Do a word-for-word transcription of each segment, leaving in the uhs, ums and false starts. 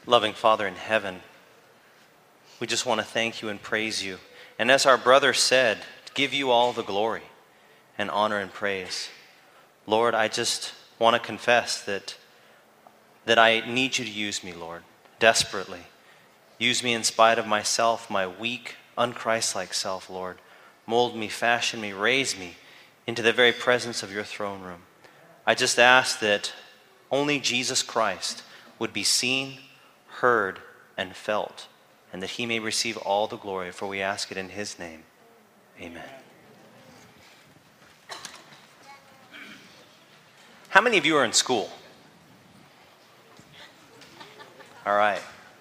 Loving Father in heaven, we just want to thank you and praise you. And as our brother said, give you all the glory and honor and praise. Lord, I just want to confess that, that I need you to use me, Lord, desperately. Use me in spite of myself, my weak, un-Christ-like self, Lord. Mold me, fashion me, raise me into the very presence of your throne room. I just ask that only Jesus Christ would be seen, heard, and felt, and that he may receive all the glory, for we ask it in his name. Amen. How many of you are in school? All right.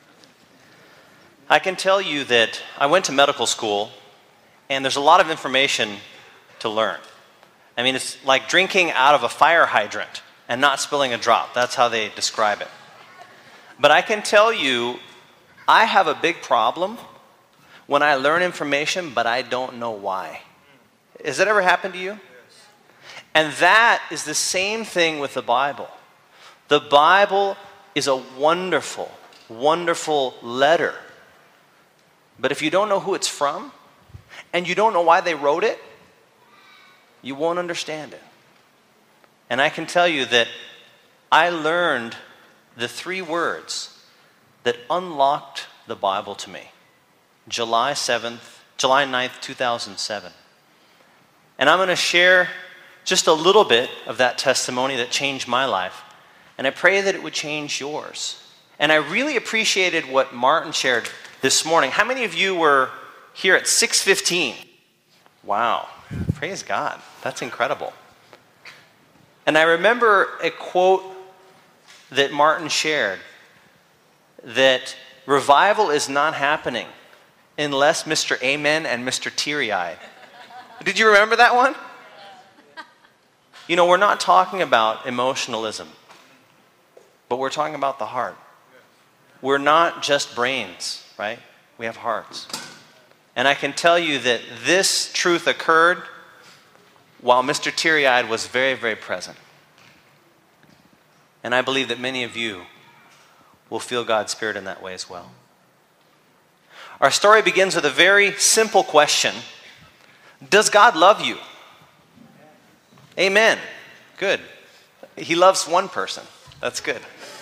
I can tell you that I went to medical school, and there's a lot of information to learn. I mean, it's like drinking out of a fire hydrant and not spilling a drop. That's how they describe it. But I can tell you, I have a big problem when I learn information, but I don't know why. Has that ever happened to you? Yes. And that is the same thing with the Bible. The Bible is a wonderful, wonderful letter. But if you don't know who it's from, and you don't know why they wrote it, you won't understand it. And I can tell you that I learned the three words that unlocked the Bible to me. July seventh, July ninth, two thousand seven. And I'm going to share just a little bit of that testimony that changed my life. And I pray that it would change yours. And I really appreciated what Martin shared this morning. How many of you were here at six fifteen? Wow. Praise God. That's incredible. And I remember a quote that Martin shared, that revival is not happening unless Mister Amen and Mister Teary-Eyed. Did you remember that one? You know, we're not talking about emotionalism, but we're talking about the heart. We're not just brains, right? We have hearts. And I can tell you that this truth occurred while Mister Teary-Eyed was very, very present. And I believe that many of you will feel God's Spirit in that way as well. Our story begins with a very simple question. Does God love you? Amen. Good. He loves one person. That's good.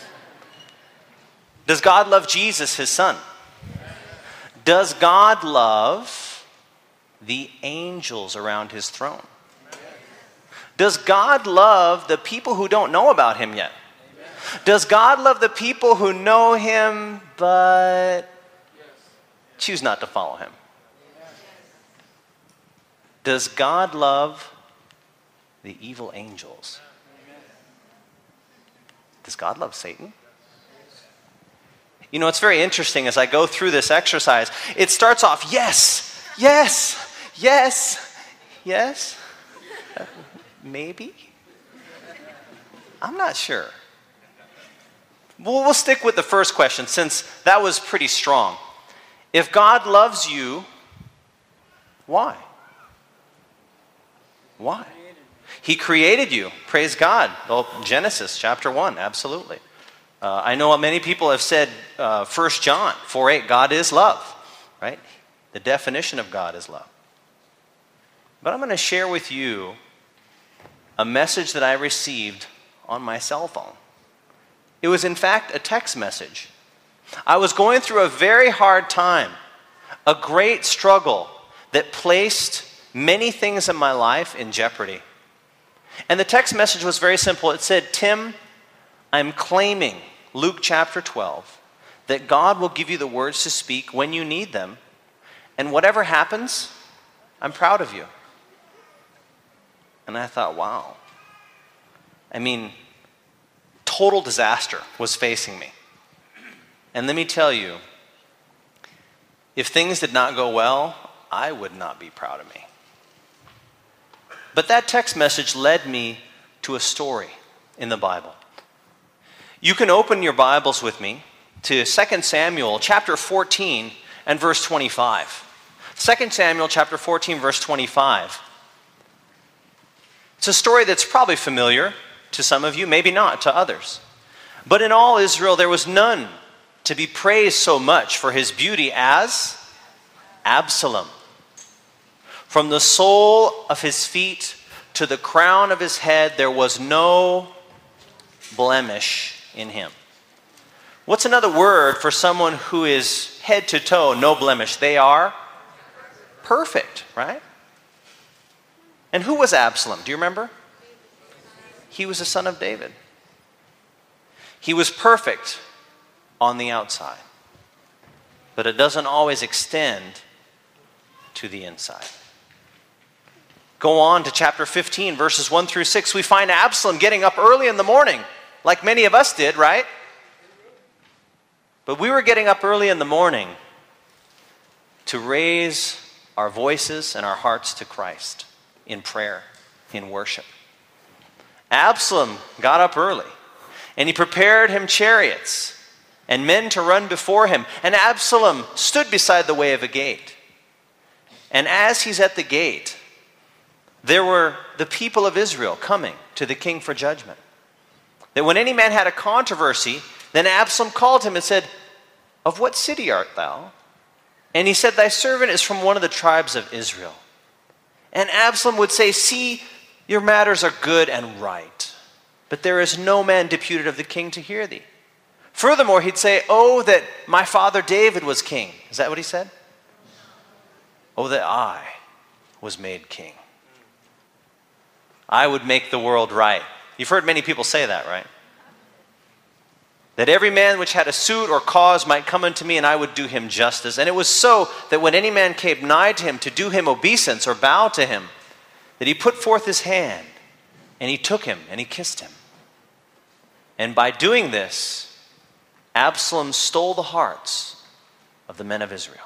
Does God love Jesus, his son? Does God love the angels around his throne? Does God love the people who don't know about him yet? Does God love the people who know him but choose not to follow him? Does God love the evil angels? Does God love Satan? You know, it's very interesting as I go through this exercise. It starts off, yes, yes, yes, yes. Uh, maybe? I'm not sure. Well, we'll stick with the first question since that was pretty strong. If God loves you, why? Why? He created you. Praise God. Well, Genesis chapter one, absolutely. Uh, I know many people have said uh, First John four eight, God is love, right? The definition of God is love. But I'm going to share with you a message that I received on my cell phone. It was, in fact, a text message. I was going through a very hard time, a great struggle that placed many things in my life in jeopardy. And the text message was very simple. It said, Tim, I'm claiming, Luke chapter twelve, that God will give you the words to speak when you need them. And whatever happens, I'm proud of you. And I thought, wow. I mean, total disaster was facing me. And let me tell you, if things did not go well, I would not be proud of me. But that text message led me to a story in the Bible. You can open your Bibles with me to Second Samuel chapter fourteen and verse twenty-five. Second Samuel chapter fourteen, verse twenty-five. It's a story that's probably familiar to some of you, maybe not to others. But in all Israel there was none to be praised so much for his beauty as Absalom. From the sole of his feet to the crown of his head, there was no blemish in him. What's another word for someone who is head to toe, no blemish? They are perfect, right? And who was Absalom? Do you remember? He was the son of David. He was perfect on the outside, but it doesn't always extend to the inside. Go on to chapter fifteen, verses one through six. We find Absalom getting up early in the morning, like many of us did, right? But we were getting up early in the morning to raise our voices and our hearts to Christ in prayer, in worship. Absalom got up early, and he prepared him chariots and men to run before him. And Absalom stood beside the way of a gate. And as he's at the gate, there were the people of Israel coming to the king for judgment. That when any man had a controversy, then Absalom called him and said, "Of what city art thou?" And he said, "Thy servant is from one of the tribes of Israel." And Absalom would say, "See, your matters are good and right, but there is no man deputed of the king to hear thee." Furthermore, he'd say, "Oh, that my father David was king." Is that what he said? "Oh, that I was made king. I would make the world right." You've heard many people say that, right? "That every man which had a suit or cause might come unto me, and I would do him justice." And it was so that when any man came nigh to him to do him obeisance or bow to him, that he put forth his hand, and he took him, and he kissed him. And by doing this, Absalom stole the hearts of the men of Israel.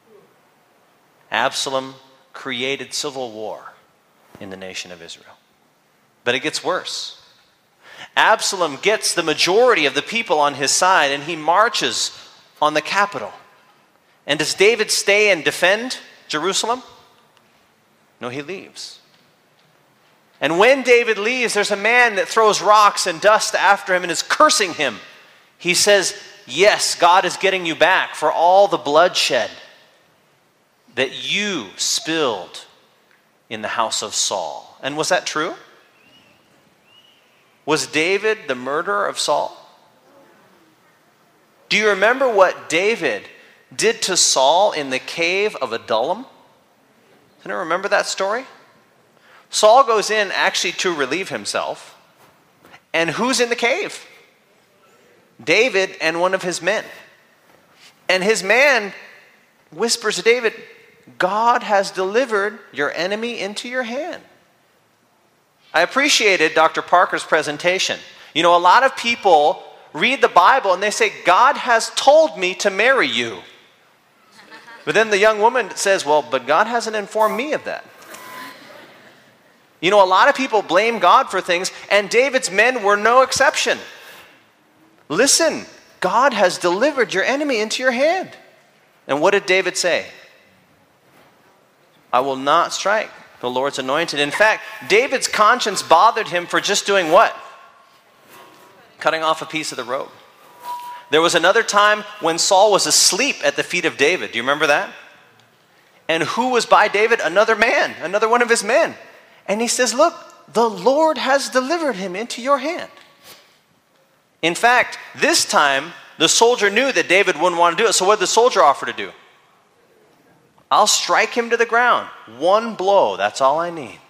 Absalom created civil war in the nation of Israel. But it gets worse. Absalom gets the majority of the people on his side, and he marches on the capital. And does David stay and defend Jerusalem? No, he leaves. And when David leaves, there's a man that throws rocks and dust after him and is cursing him. He says, "Yes, God is getting you back for all the bloodshed that you spilled in the house of Saul." And was that true? Was David the murderer of Saul? Do you remember what David did to Saul in the cave of Adullam? Does anyone remember that story? Saul goes in actually to relieve himself. And who's in the cave? David and one of his men. And his man whispers to David, "God has delivered your enemy into your hand." I appreciated Doctor Parker's presentation. You know, a lot of people read the Bible and they say, "God has told me to marry you." But then the young woman says, "Well, but God hasn't informed me of that." You know, a lot of people blame God for things, and David's men were no exception. Listen, God has delivered your enemy into your hand. And what did David say? "I will not strike the Lord's anointed." In fact, David's conscience bothered him for just doing what? Cutting off a piece of the robe. There was another time when Saul was asleep at the feet of David. Do you remember that? And who was by David? Another man, another one of his men. And he says, "Look, the Lord has delivered him into your hand." In fact, this time, the soldier knew that David wouldn't want to do it. So what did the soldier offer to do? "I'll strike him to the ground. One blow, that's all I need."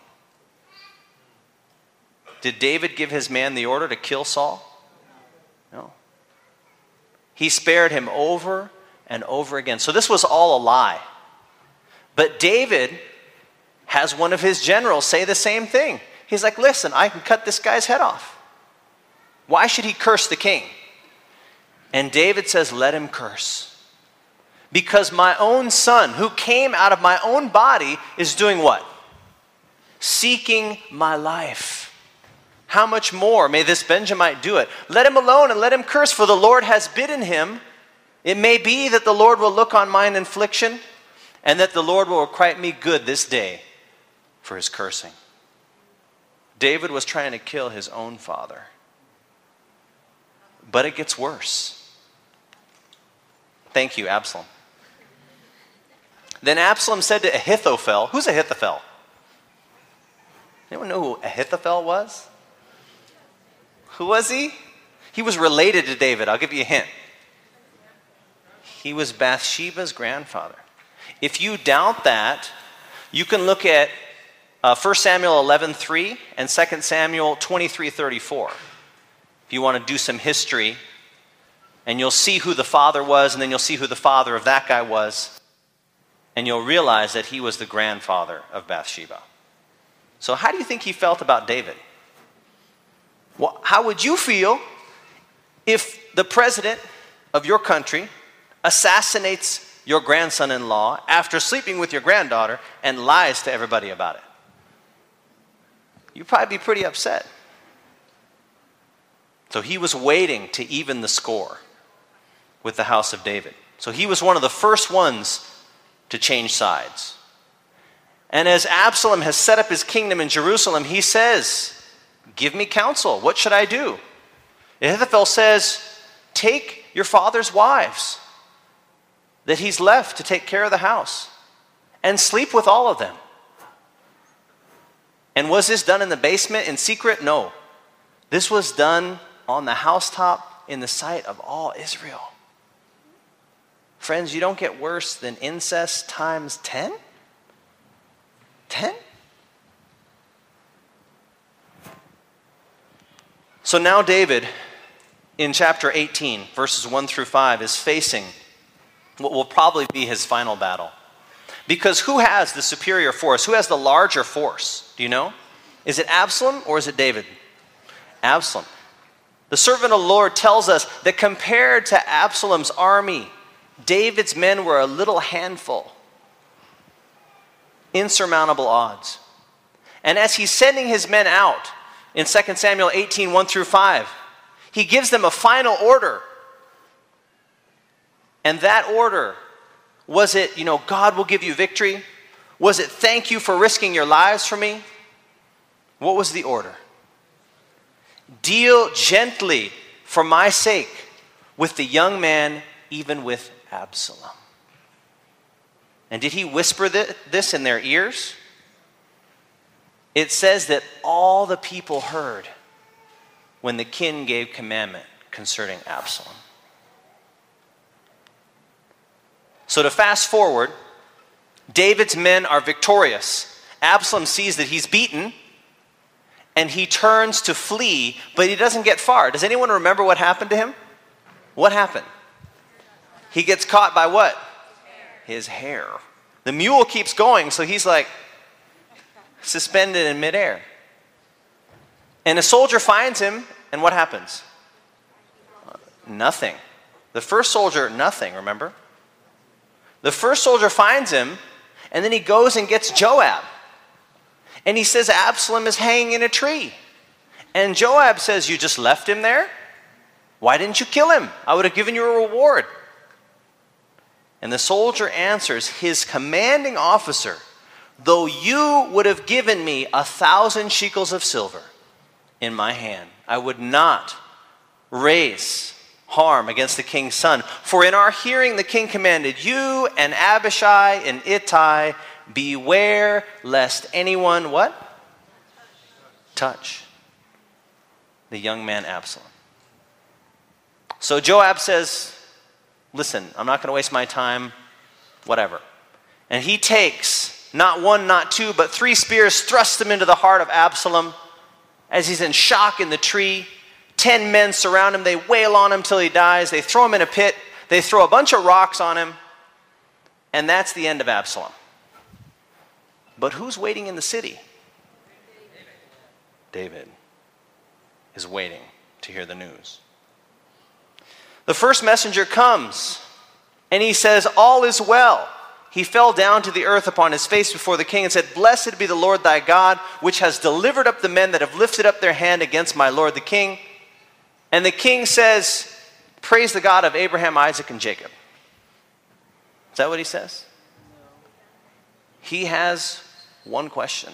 Did David give his man the order to kill Saul? No. He spared him over and over again. So this was all a lie. But David has one of his generals say the same thing. He's like, "Listen, I can cut this guy's head off. Why should he curse the king?" And David says, "Let him curse. Because my own son, who came out of my own body, is doing what? Seeking my life. How much more may this Benjamite do it? Let him alone and let him curse, for the Lord has bidden him. It may be that the Lord will look on mine affliction, and that the Lord will requite me good this day for his cursing." David was trying to kill his own father. But it gets worse. Thank you, Absalom. Then Absalom said to Ahithophel, who's Ahithophel? Anyone know who Ahithophel was? Who was he? He was related to David. I'll give you a hint. He was Bathsheba's grandfather. If you doubt that, you can look at uh, First Samuel eleven three and Second Samuel twenty-three thirty-four. If you want to do some history, and you'll see who the father was, and then you'll see who the father of that guy was, and you'll realize that he was the grandfather of Bathsheba. So how do you think he felt about David? Well, how would you feel if the president of your country assassinates your grandson-in-law after sleeping with your granddaughter and lies to everybody about it? You'd probably be pretty upset. So he was waiting to even the score with the house of David. So he was one of the first ones to change sides. And as Absalom has set up his kingdom in Jerusalem, he says, give me counsel. What should I do? Ahithophel says, take your father's wives that he's left to take care of the house and sleep with all of them. And was this done in the basement in secret? No. This was done on the housetop in the sight of all Israel. Friends, you don't get worse than incest times ten? ten? So now David, in chapter eighteen, verses one through five, is facing what will probably be his final battle. Because who has the superior force? Who has the larger force? Do you know? Is it Absalom or is it David? Absalom. The servant of the Lord tells us that compared to Absalom's army, David's men were a little handful. Insurmountable odds. And as he's sending his men out in Second Samuel eighteen, one through five, he gives them a final order. And that order, was it, you know, God will give you victory? Was it thank you for risking your lives for me? What was the order? Deal gently for my sake with the young man, even with Absalom. And did he whisper this in their ears? It says that all the people heard when the king gave commandment concerning Absalom. So to fast forward, David's men are victorious. Absalom sees that he's beaten, and he turns to flee, but he doesn't get far. Does anyone remember what happened to him? What happened? He gets caught by what? His hair. The mule keeps going, so he's like suspended in midair. And a soldier finds him, and what happens? Nothing. The first soldier, nothing, remember? The first soldier finds him, and then he goes and gets Joab. And he says Absalom is hanging in a tree. And Joab says, you just left him there? Why didn't you kill him? I would have given you a reward. And the soldier answers, his commanding officer, though you would have given me a thousand shekels of silver in my hand, I would not raise harm against the king's son. For in our hearing the king commanded, you and Abishai and Ittai, beware lest anyone, what? Touch the young man Absalom. So Joab says, listen, I'm not going to waste my time, whatever. And he takes not one, not two, but three spears, thrusts them into the heart of Absalom as he's in shock in the tree. Ten men surround him. They wail on him till he dies. They throw him in a pit. They throw a bunch of rocks on him. And that's the end of Absalom. But who's waiting in the city? David is waiting to hear the news. The first messenger comes, and he says, all is well. He fell down to the earth upon his face before the king and said, blessed be the Lord thy God, which has delivered up the men that have lifted up their hand against my lord the king. And the king says, praise the God of Abraham, Isaac, and Jacob. Is that what he says? He has one question.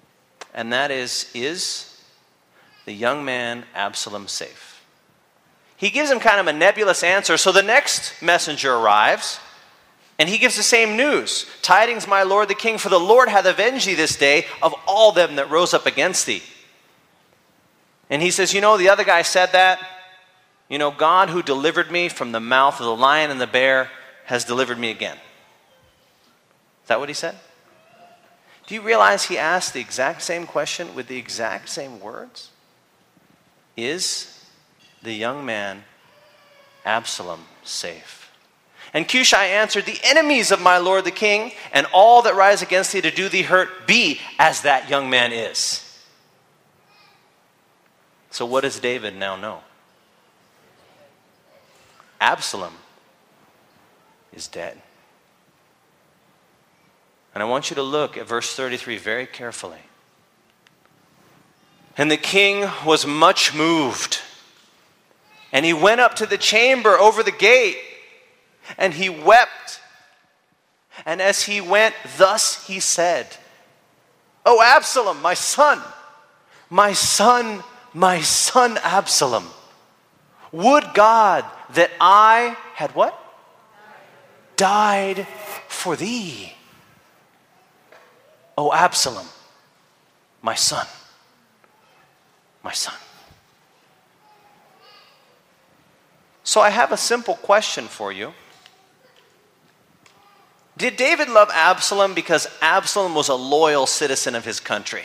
And that is, is the young man Absalom safe? He gives him kind of a nebulous answer. So the next messenger arrives, and he gives the same news. Tidings, my lord the king, for the Lord hath avenged thee this day of all them that rose up against thee. And he says, you know, the other guy said that. You know, God who delivered me from the mouth of the lion and the bear has delivered me again. Is that what he said? Do you realize he asked the exact same question with the exact same words? Is the young man Absalom safe? And Cushai answered, the enemies of my lord the king, and all that rise against thee to do thee hurt, be as that young man is. So what does David now know? Absalom is dead. And I want you to look at verse thirty-three very carefully. And the king was much moved, and he went up to the chamber over the gate, and he wept. And as he went, thus he said, O Absalom, my son, my son, my son Absalom, would God that I had what? Died for thee. O Absalom, my son, my son. So I have a simple question for you. Did David love Absalom because Absalom was a loyal citizen of his country?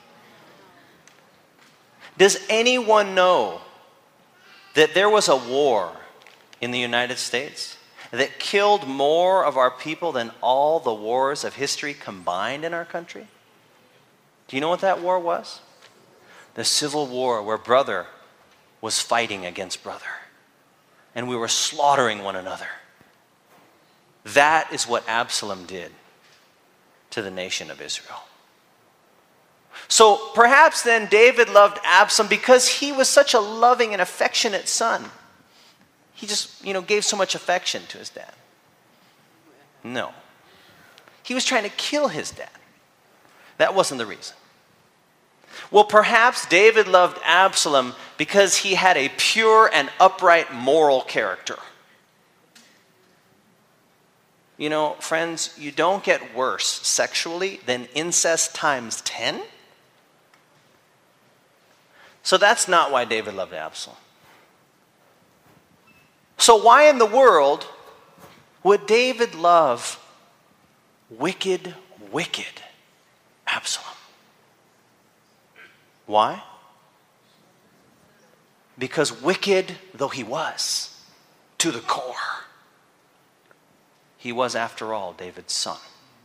Does anyone know that there was a war in the United States that killed more of our people than all the wars of history combined in our country? Do you know what that war was? The Civil War, where brother was fighting against brother, and we were slaughtering one another. That is what Absalom did to the nation of Israel. So perhaps then David loved Absalom because he was such a loving and affectionate son. He just, you know, gave so much affection to his dad. No. He was trying to kill his dad. That wasn't the reason. Well, perhaps David loved Absalom because he had a pure and upright moral character. You know, friends, you don't get worse sexually than incest times ten. So that's not why David loved Absalom. So why in the world would David love wicked, wicked Absalom? Why? Because wicked though he was, to the core, he was, after all, David's son.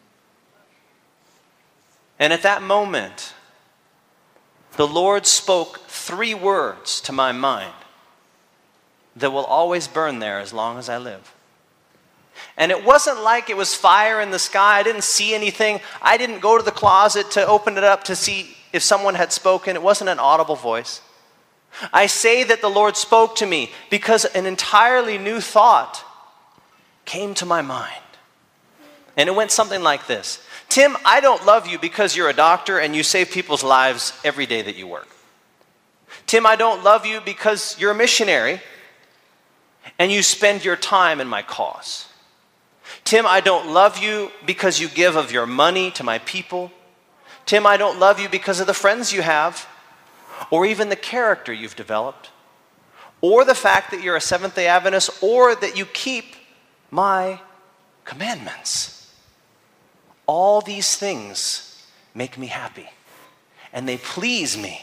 And at that moment, the Lord spoke three words to my mind that will always burn there as long as I live. And it wasn't like it was fire in the sky. I didn't see anything. I didn't go to the closet to open it up to see if someone had spoken. It wasn't an audible voice. I say that the Lord spoke to me because an entirely new thought came to my mind. And it went something like this. Tim, I don't love you because you're a doctor and you save people's lives every day that you work. Tim, I don't love you because you're a missionary and you spend your time in my cause. Tim, I don't love you because you give of your money to my people. Tim, I don't love you because of the friends you have, or even the character you've developed, or the fact that you're a Seventh-day Adventist, or that you keep my commandments. All these things make me happy, and they please me.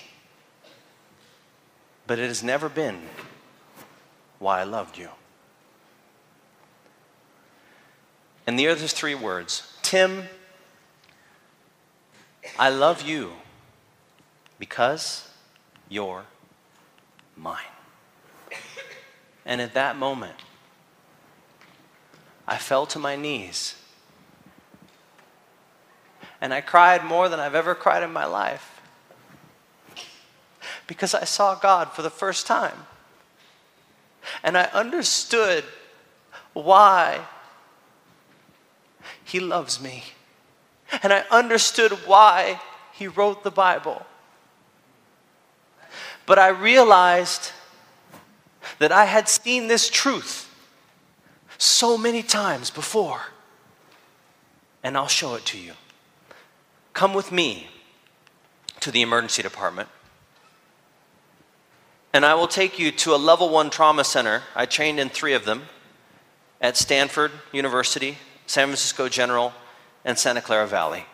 But it has never been why I loved you. And the other three words, Tim, I love you because you're mine. And at that moment, I fell to my knees. And I cried more than I've ever cried in my life. Because I saw God for the first time. And I understood why He loves me. And I understood why He wrote the Bible. But I realized that I had seen this truth so many times before. And I'll show it to you. Come with me to the emergency department. And I will take you to a level one trauma center. I trained in three of them at Stanford University, San Francisco General, and Santa Clara Valley.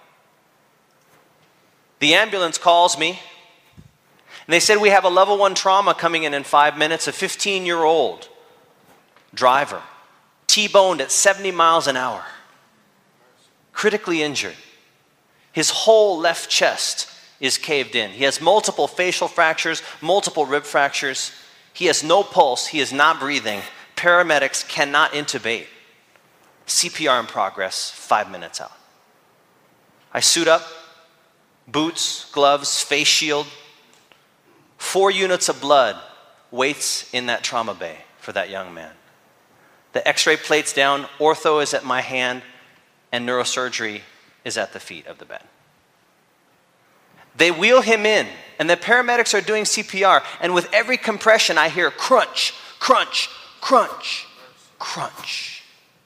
The ambulance calls me, and they said, we have a level one trauma coming in in five minutes, a fifteen-year-old driver, T-boned at seventy miles an hour, critically injured. His whole left chest is caved in. He has multiple facial fractures, multiple rib fractures. He has no pulse. He is not breathing. Paramedics cannot intubate. C P R in progress, five minutes out. I suit up, boots, gloves, face shield. Four units of blood waits in that trauma bay for that young man. The x-ray plate's down, ortho is at my hand, and neurosurgery is at the feet of the bed. They wheel him in, and the paramedics are doing C P R, and with every compression I hear crunch, crunch, crunch, crunch.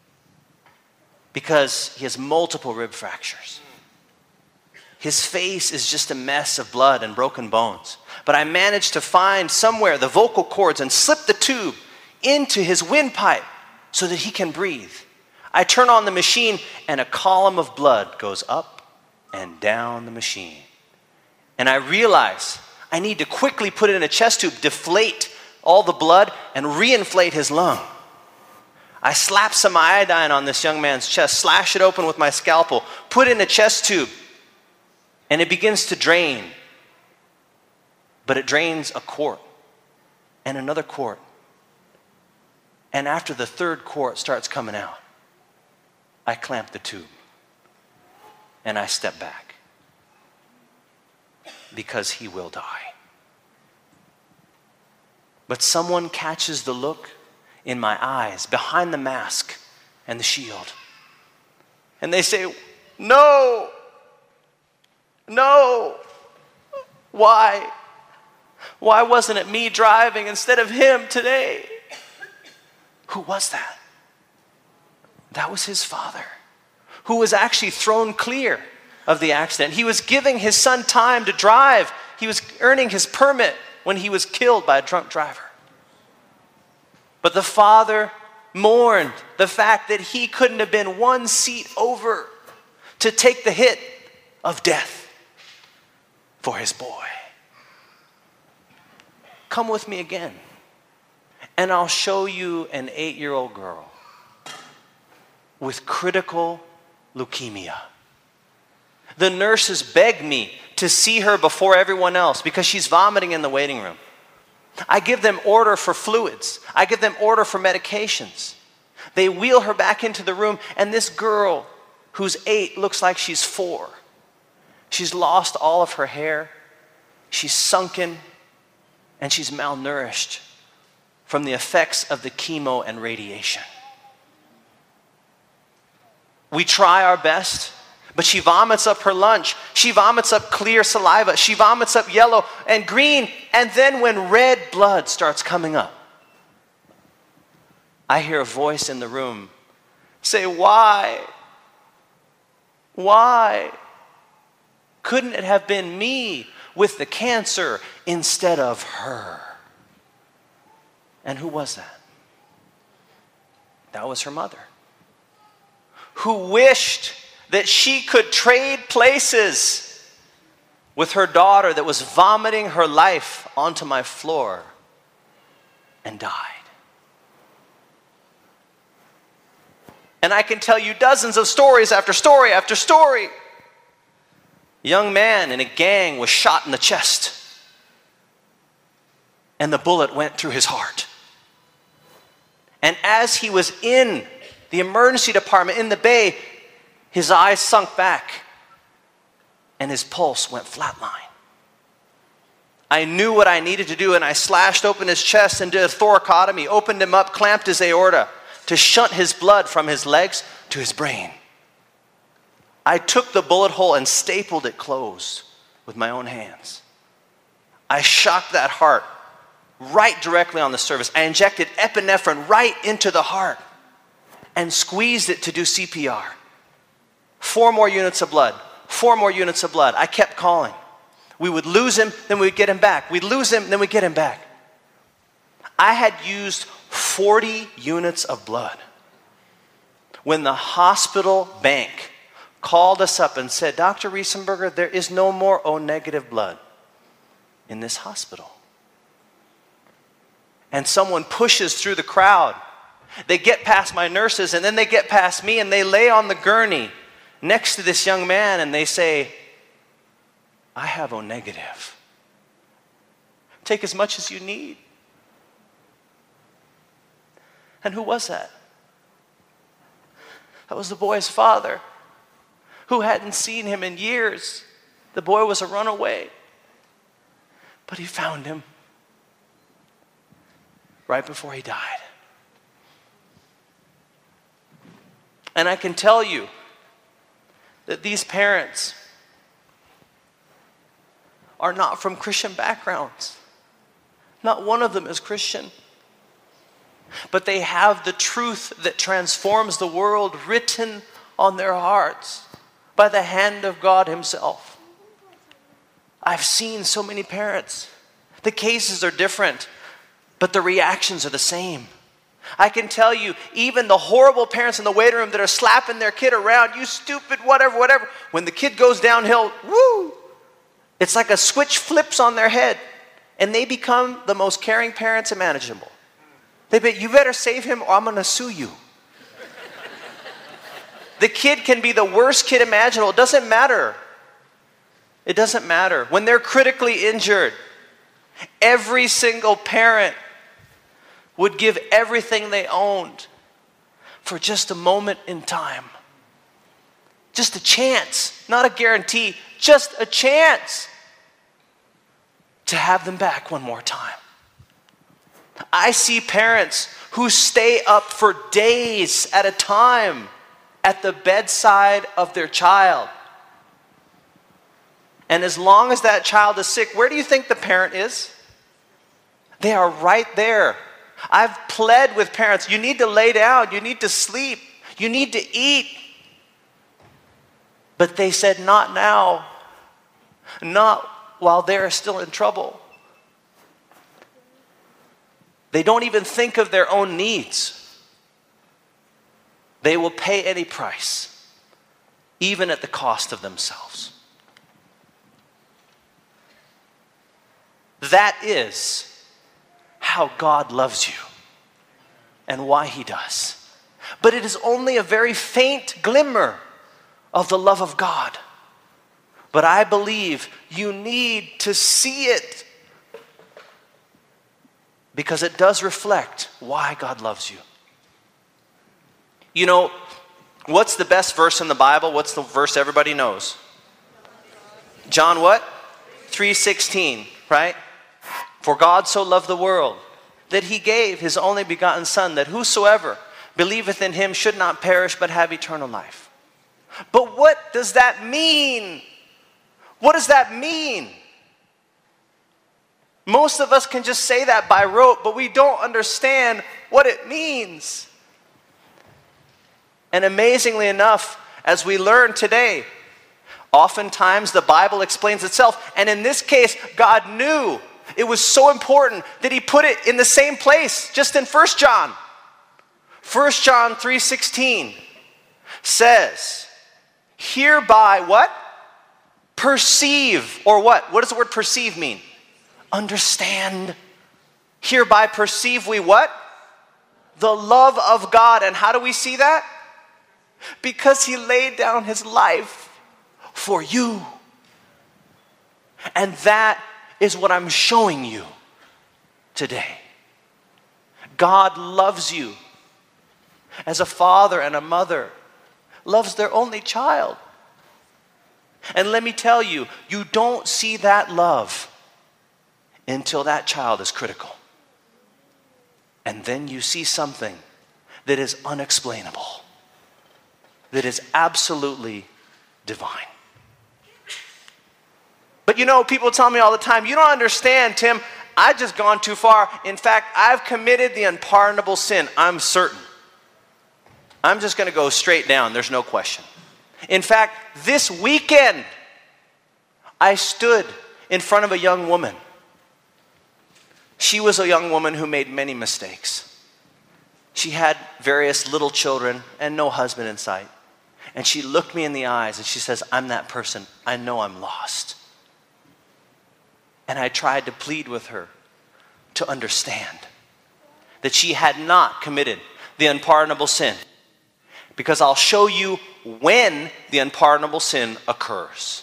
Because he has multiple rib fractures. His face is just a mess of blood and broken bones. But I managed to find somewhere the vocal cords and slip the tube into his windpipe so that he can breathe. I turn on the machine, and a column of blood goes up and down the machine. And I realize I need to quickly put it in a chest tube, deflate all the blood, and reinflate his lung. I slap some iodine on this young man's chest, slash it open with my scalpel, put it in a chest tube, and it begins to drain. But it drains a quart and another quart. And after the third quart starts coming out, I clamp the tube and I step back because he will die. But someone catches the look in my eyes behind the mask and the shield. And they say, no, no, why? Why wasn't it me driving instead of him today? Who was that? That was his father, who was actually thrown clear of the accident. He was giving his son time to drive. He was earning his permit when he was killed by a drunk driver. But the father mourned the fact that he couldn't have been one seat over to take the hit of death for his boy. Come with me again, and I'll show you an eight-year-old girl with critical leukemia. The nurses beg me to see her before everyone else because she's vomiting in the waiting room. I give them order for fluids. I give them order for medications. They wheel her back into the room, and this girl, who's eight, looks like she's four. She's lost all of her hair. She's sunken, and she's malnourished from the effects of the chemo and radiation. We try our best, but she vomits up her lunch. She vomits up clear saliva. She vomits up yellow and green. And then when red blood starts coming up, I hear a voice in the room say, why? Why? Couldn't it have been me with the cancer instead of her? And who was that? That was her mother, who wished that she could trade places with her daughter that was vomiting her life onto my floor and died. And I can tell you dozens of stories after story after story. A young man in a gang was shot in the chest, and the bullet went through his heart. And as he was in the emergency department in the bay, his eyes sunk back and his pulse went flatline. I knew what I needed to do, and I slashed open his chest and did a thoracotomy, opened him up, clamped his aorta to shunt his blood from his legs to his brain. I took the bullet hole and stapled it closed with my own hands. I shocked that heart right directly on the surface. I injected epinephrine right into the heart and squeezed it to do C P R. Four more units of blood. Four more units of blood. I kept calling. We would lose him, then we'd get him back. We'd lose him, then we'd get him back. I had used forty units of blood when the hospital bank called us up and said, Doctor Riesenberger, there is no more O negative blood in this hospital. And someone pushes through the crowd. They get past my nurses, and then they get past me, and they lay on the gurney next to this young man, and they say, I have O negative. Take as much as you need. And who was that? That was the boy's father, who hadn't seen him in years. The boy was a runaway. But he found him right before he died. And I can tell you that these parents are not from Christian backgrounds. Not one of them is Christian. But they have the truth that transforms the world written on their hearts by the hand of God himself. I've seen so many parents. The cases are different, but the reactions are the same. I can tell you, even the horrible parents in the waiting room that are slapping their kid around, you stupid, whatever, whatever. When the kid goes downhill, woo! It's like a switch flips on their head, and they become the most caring parents imaginable. They bet, you better save him or I'm going to sue you. The kid can be the worst kid imaginable. It doesn't matter. It doesn't matter. When they're critically injured, every single parent would give everything they owned for just a moment in time. Just a chance, not a guarantee, just a chance to have them back one more time. I see parents who stay up for days at a time at the bedside of their child. And as long as that child is sick, where do you think the parent is? They are right there. I've pled with parents, you need to lay down, you need to sleep, you need to eat. But they said, not now, not while they're still in trouble. They don't even think of their own needs. They will pay any price, even at the cost of themselves. That is how God loves you and why he does. But it is only a very faint glimmer of the love of God. But I believe you need to see it, because it does reflect why God loves you. You know, what's the best verse in the Bible? What's the verse everybody knows? John what? three sixteen, right? For God so loved the world that he gave his only begotten Son, that whosoever believeth in him should not perish but have eternal life. But what does that mean? What does that mean? Most of us can just say that by rote, but we don't understand what it means. And amazingly enough, as we learn today, oftentimes the Bible explains itself. And in this case, God knew it was so important that he put it in the same place, just in First John. First John three sixteen says, hereby what? Perceive, or what? What does the word perceive mean? Understand. Hereby perceive we what? The love of God. And how do we see that? Because he laid down his life for you. And that is what I'm showing you today. God loves you as a father and a mother loves their only child. And let me tell you, you don't see that love until that child is critical. And then you see something that is unexplainable, that is absolutely divine. But you know, people tell me all the time, you don't understand, Tim, I've just gone too far. In fact, I've committed the unpardonable sin. I'm certain. I'm just going to go straight down. There's no question. In fact, this weekend, I stood in front of a young woman. She was a young woman who made many mistakes. She had various little children and no husband in sight. And she looked me in the eyes and she says, I'm that person. I know I'm lost. And I tried to plead with her to understand that she had not committed the unpardonable sin. Because I'll show you when the unpardonable sin occurs.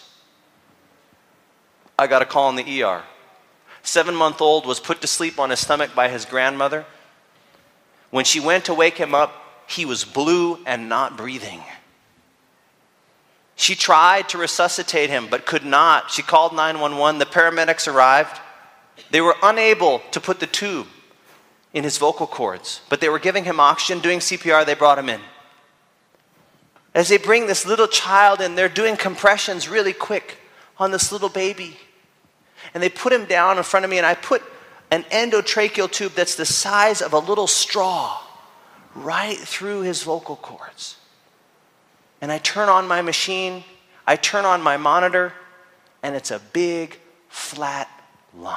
I got a call in the E R. Seven-month-old was put to sleep on his stomach by his grandmother. When she went to wake him up, he was blue and not breathing. She tried to resuscitate him, but could not. She called nine one one. The paramedics arrived. They were unable to put the tube in his vocal cords, but they were giving him oxygen, doing C P R. They brought him in. As they bring this little child in, they're doing compressions really quick on this little baby. And they put him down in front of me, and I put an endotracheal tube that's the size of a little straw right through his vocal cords. And I turn on my machine, I turn on my monitor, and it's a big, flat line.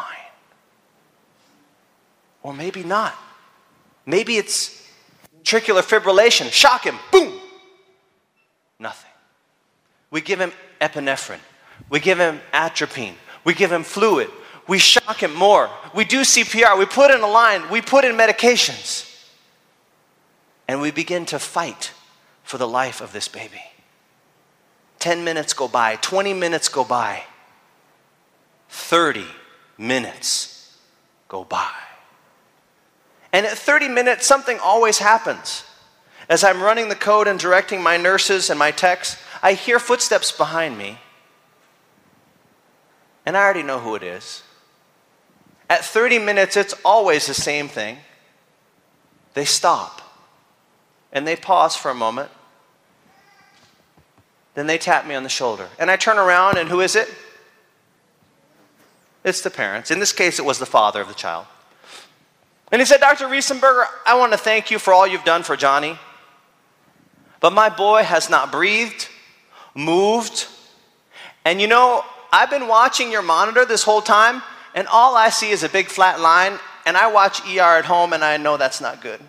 Or maybe not. Maybe it's ventricular fibrillation. Shock him, boom! Nothing. We give him epinephrine. We give him atropine. We give him fluid. We shock him more. We do C P R. We put in a line. We put in medications. And we begin to fight for the life of this baby. Ten minutes go by. Twenty minutes go by. Thirty minutes go by. And at thirty minutes, something always happens. As I'm running the code and directing my nurses and my techs, I hear footsteps behind me. And I already know who it is. At thirty minutes, it's always the same thing. They stop. And they pause for a moment. Then they tap me on the shoulder. And I turn around, and who is it? It's the parents. In this case, it was the father of the child. And he said, Doctor Riesenberger, I want to thank you for all you've done for Johnny. But my boy has not breathed, moved. And you know, I've been watching your monitor this whole time, and all I see is a big flat line, and I watch E R at home, and I know that's not good.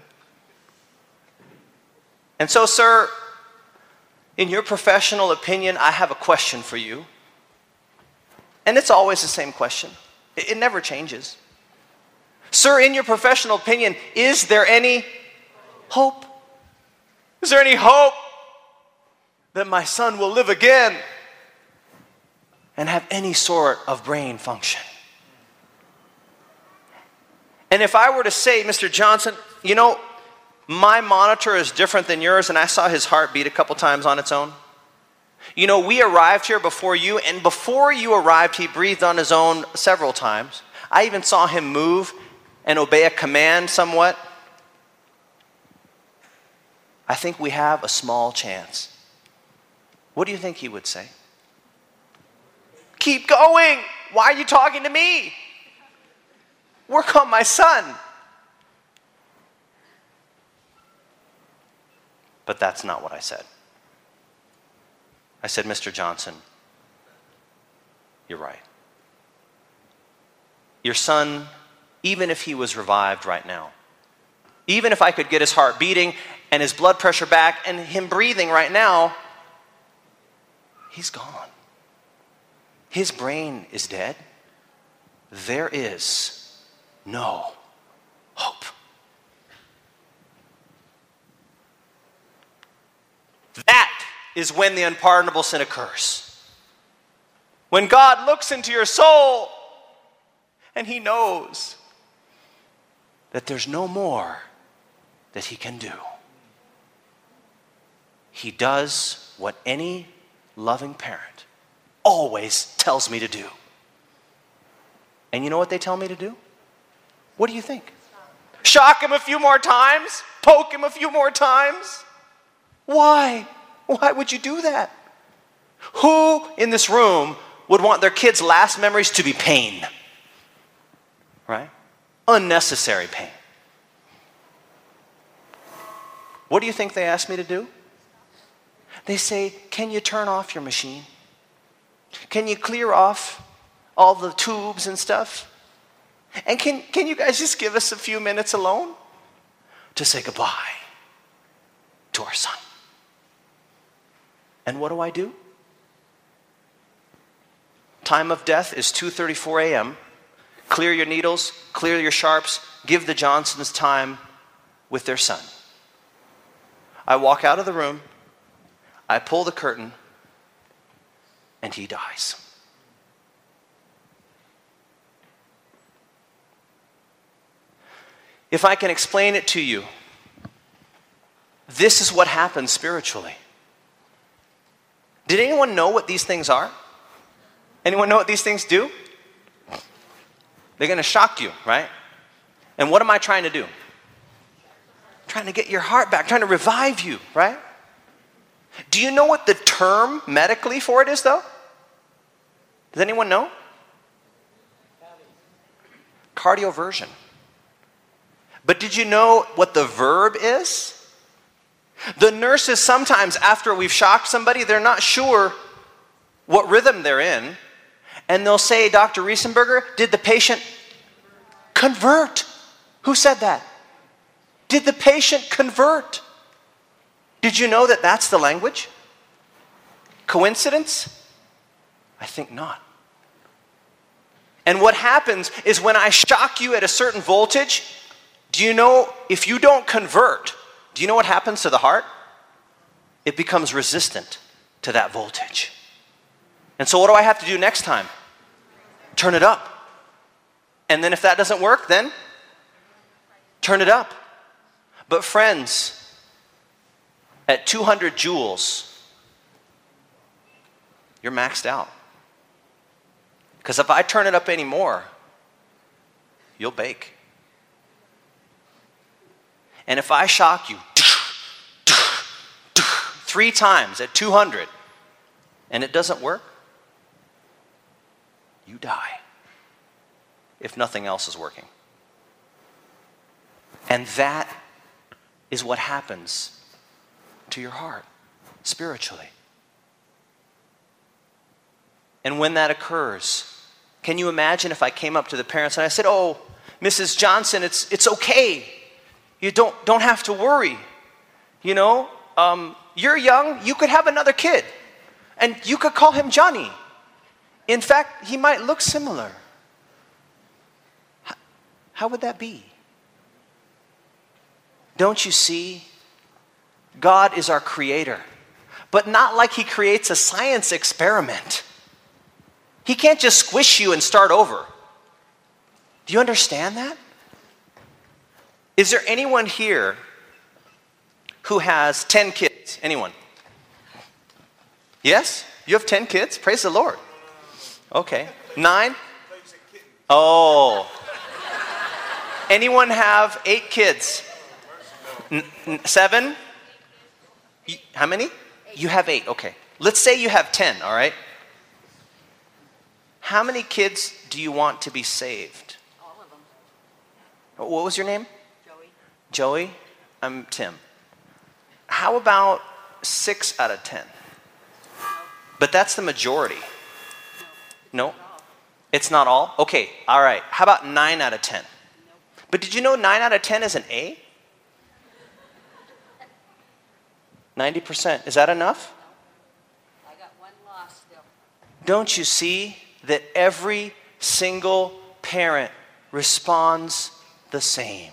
And so, sir, in your professional opinion, I have a question for you. And it's always the same question. It, it never changes. Sir, in your professional opinion, is there any hope? Is there any hope that my son will live again and have any sort of brain function? And if I were to say, Mister Johnson, you know, my monitor is different than yours, and I saw his heart beat a couple times on its own. You know, we arrived here before you, and before you arrived, he breathed on his own several times. I even saw him move and obey a command somewhat. I think we have a small chance. What do you think he would say? Keep going. Why are you talking to me? Work on my son. But that's not what I said. I said, Mister Johnson, you're right. Your son, even if he was revived right now, even if I could get his heart beating and his blood pressure back and him breathing right now, he's gone. His brain is dead. There is no hope. That is when the unpardonable sin occurs. When God looks into your soul and he knows that there's no more that he can do. He does what any loving parent always tells me to do. And you know what they tell me to do? What do you think? Shock him a few more times? Poke him a few more times? Why? Why would you do that? Who in this room would want their kids' last memories to be pain? right? Unnecessary pain. What do you think they asked me to do? They say, can you turn off your machine? Can you clear off all the tubes and stuff? And can, can you guys just give us a few minutes alone to say goodbye to our son? And what do I do? Time of death is two thirty-four a.m. Clear your needles, clear your sharps, give the Johnsons time with their son. I walk out of the room, I pull the curtain, and he dies. If I can explain it to you, this is what happens spiritually. Did anyone know what these things are? Anyone know what these things do? They're going to shock you, right? And what am I trying to do? Trying to get your heart back, trying to revive you, right? Do you know what the term medically for it is, though? Does anyone know? Cardioversion. But did you know what the verb is? The nurses sometimes, after we've shocked somebody, they're not sure what rhythm they're in. And they'll say, Doctor Riesenberger, did the patient convert? Who said that? Did the patient convert? Did you know that that's the language? Coincidence? I think not. And what happens is when I shock you at a certain voltage, do you know, if you don't convert, do you know what happens to the heart? It becomes resistant to that voltage. And so what do I have to do next time? Turn it up. And then if that doesn't work, then turn it up. But friends, at two hundred joules, you're maxed out. Because if I turn it up anymore, you'll bake. And if I shock you three times at two hundred and it doesn't work, you die if nothing else is working. And that is what happens to your heart spiritually. And when that occurs, can you imagine if I came up to the parents and I said, oh, Missus Johnson, it's, it's okay. You don't, don't have to worry. You know, um, you're young, you could have another kid. And you could call him Johnny. In fact, he might look similar. How, how would that be? Don't you see? God is our creator. But not like he creates a science experiment. He can't just squish you and start over. Do you understand that? Is there anyone here who has ten kids? Anyone? Yes? You have ten kids? Praise the Lord. Okay. Nine? Oh. Anyone have eight kids? N- n- seven? You, how many? You have eight. Okay. Let's say you have ten, all right? How many kids do you want to be saved? All of them. What was your name? Joey. Joey? I'm Tim. How about six out of ten? No. But that's the majority. No. No? It's not all? Okay, all right. How about nine out of ten? Nope. But did you know nine out of ten is an A? ninety percent. Is that enough? I got one lost still. Don't you see that every single parent responds the same?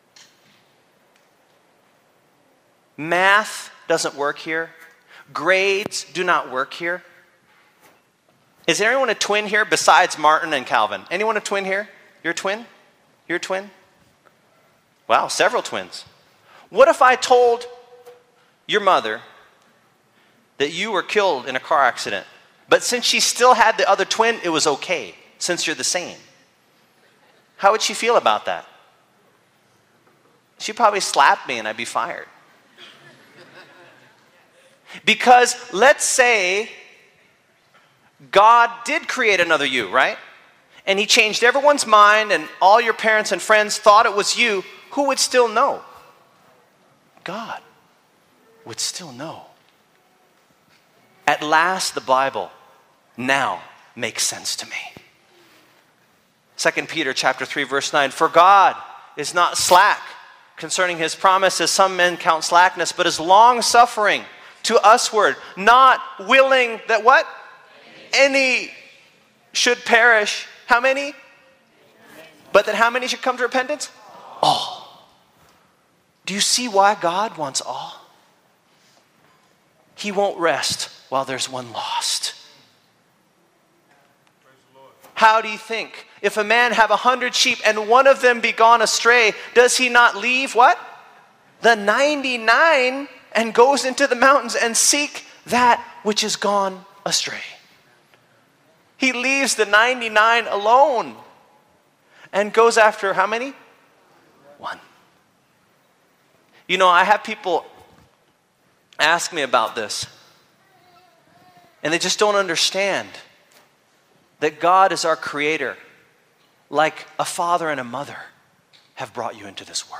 Math doesn't work here. Grades do not work here. Is there anyone a twin here besides Martin and Calvin? Anyone a twin here? You're a twin? You're a twin? Wow, several twins. What if I told your mother that you were killed in a car accident, but since she still had the other twin, it was okay, since you're the same? How would she feel about that? She'd probably slap me and I'd be fired. Because let's say God did create another you, right? and he changed everyone's mind, and all your parents and friends thought it was you, who would still know? God would still know. At last, the Bible now makes sense to me. Second Peter chapter three, verse nine, for God is not slack concerning his promise, as some men count slackness, but is long-suffering to usward, not willing that what? Any should perish. How many? But that how many should come to repentance? All. Do you see why God wants all? He won't rest while there's one lost. How do you think? If a man have a hundred sheep and one of them be gone astray, does he not leave what? The ninety-nine and goes into the mountains and seek that which is gone astray. He leaves the ninety-nine alone and goes after how many? One. You know, I have people ask me about this, and they just don't understand that God is our creator, like a father and a mother have brought you into this world.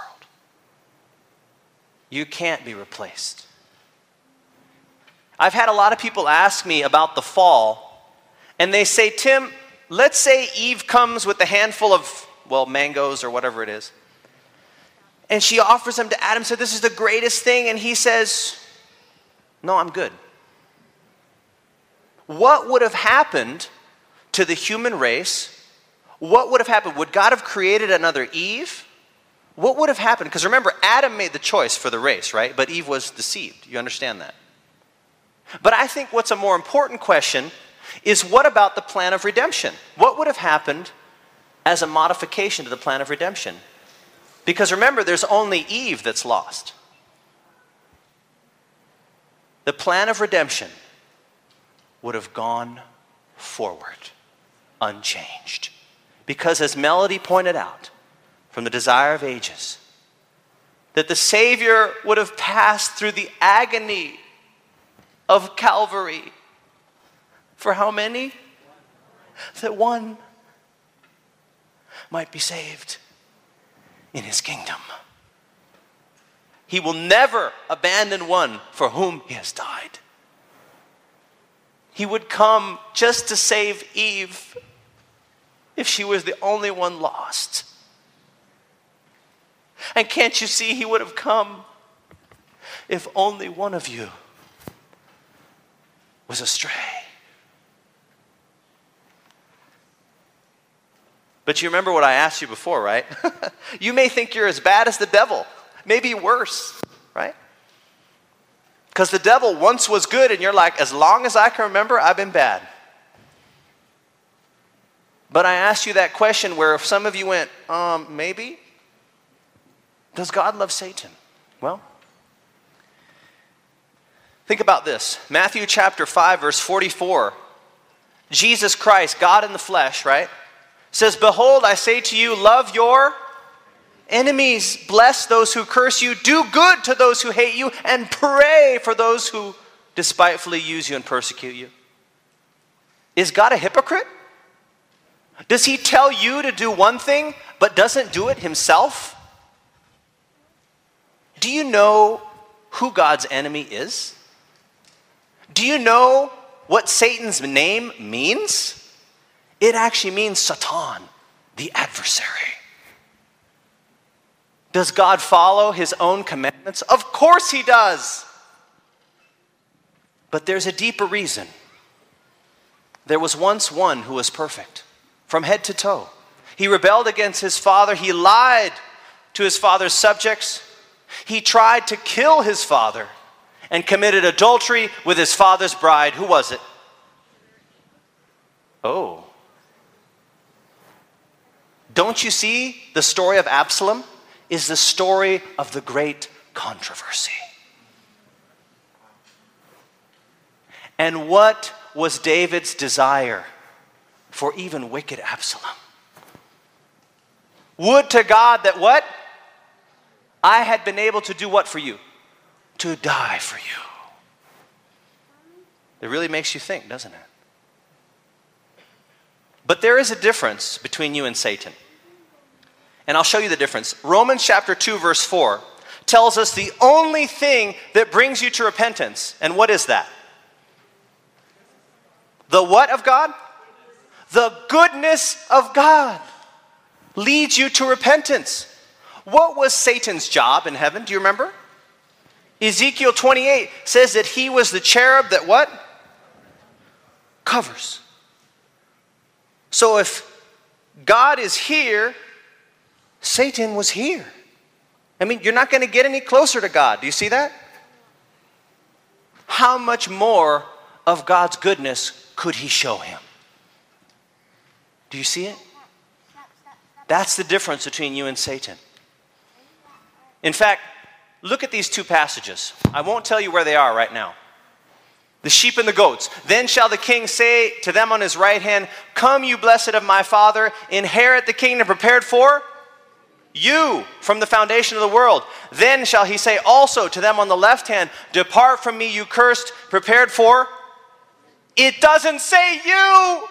You can't be replaced. I've had a lot of people ask me about the fall, and they say, Tim, let's say Eve comes with a handful of, well, mangoes or whatever it is, and she offers them to Adam, said, this is the greatest thing, and he says, no, I'm good. What would have happened to the human race? What would have happened? Would God have created another Eve? What would have happened? Because remember, Adam made the choice for the race, right? But Eve was deceived. You understand that? But I think what's a more important question is, what about the plan of redemption? What would have happened as a modification to the plan of redemption? Because remember, there's only Eve that's lost. The plan of redemption would have gone forward, unchanged. Because as Melody pointed out, from the Desire of Ages, that the Savior would have passed through the agony of Calvary. For how many? That one might be saved in his kingdom. He will never abandon one for whom he has died. He would come just to save Eve if she was the only one lost. And can't you see, he would have come if only one of you was astray. But you remember what I asked you before, right? You may think you're as bad as the devil, maybe worse, right? Because the devil once was good, and you're like, as long as I can remember, I've been bad. But I asked you that question where if some of you went, um, maybe? Does God love Satan? Well, think about this. Matthew chapter five, verse forty-four. Jesus Christ, God in the flesh, right? Says, behold, I say to you, love your enemies, bless those who curse you, do good to those who hate you, and pray for those who despitefully use you and persecute you. Is God a hypocrite? Does he tell you to do one thing, but doesn't do it himself? Do you know who God's enemy is? Do you know what Satan's name means? It actually means Satan, the adversary. Does God follow his own commandments? Of course he does. But there's a deeper reason. There was once one who was perfect, from head to toe. He rebelled against his father. He lied to his father's subjects. He tried to kill his father and committed adultery with his father's bride. Who was it? Oh. Don't you see the story of Absalom is the story of the great controversy? And what was David's desire for even wicked Absalom? Would to God that what? I had been able to do what for you? To die for you. It really makes you think, doesn't it? But there is a difference between you and Satan. And I'll show you the difference. Romans chapter two, verse four tells us the only thing that brings you to repentance. And what is that? The what of God? The goodness of God leads you to repentance. What was Satan's job in heaven? Do you remember? Ezekiel twenty-eight says that he was the cherub that what? Covers. So if God is here, Satan was here. I mean, you're not going to get any closer to God. Do you see that? How much more of God's goodness could he show him? Do you see it? That's the difference between you and Satan. In fact, look at these two passages. I won't tell you where they are right now. The sheep and the goats. Then shall the king say to them on his right hand, come, you blessed of my Father, inherit the kingdom prepared for you from the foundation of the world. Then shall he say also to them on the left hand, depart from me, you cursed, prepared for. It doesn't say you.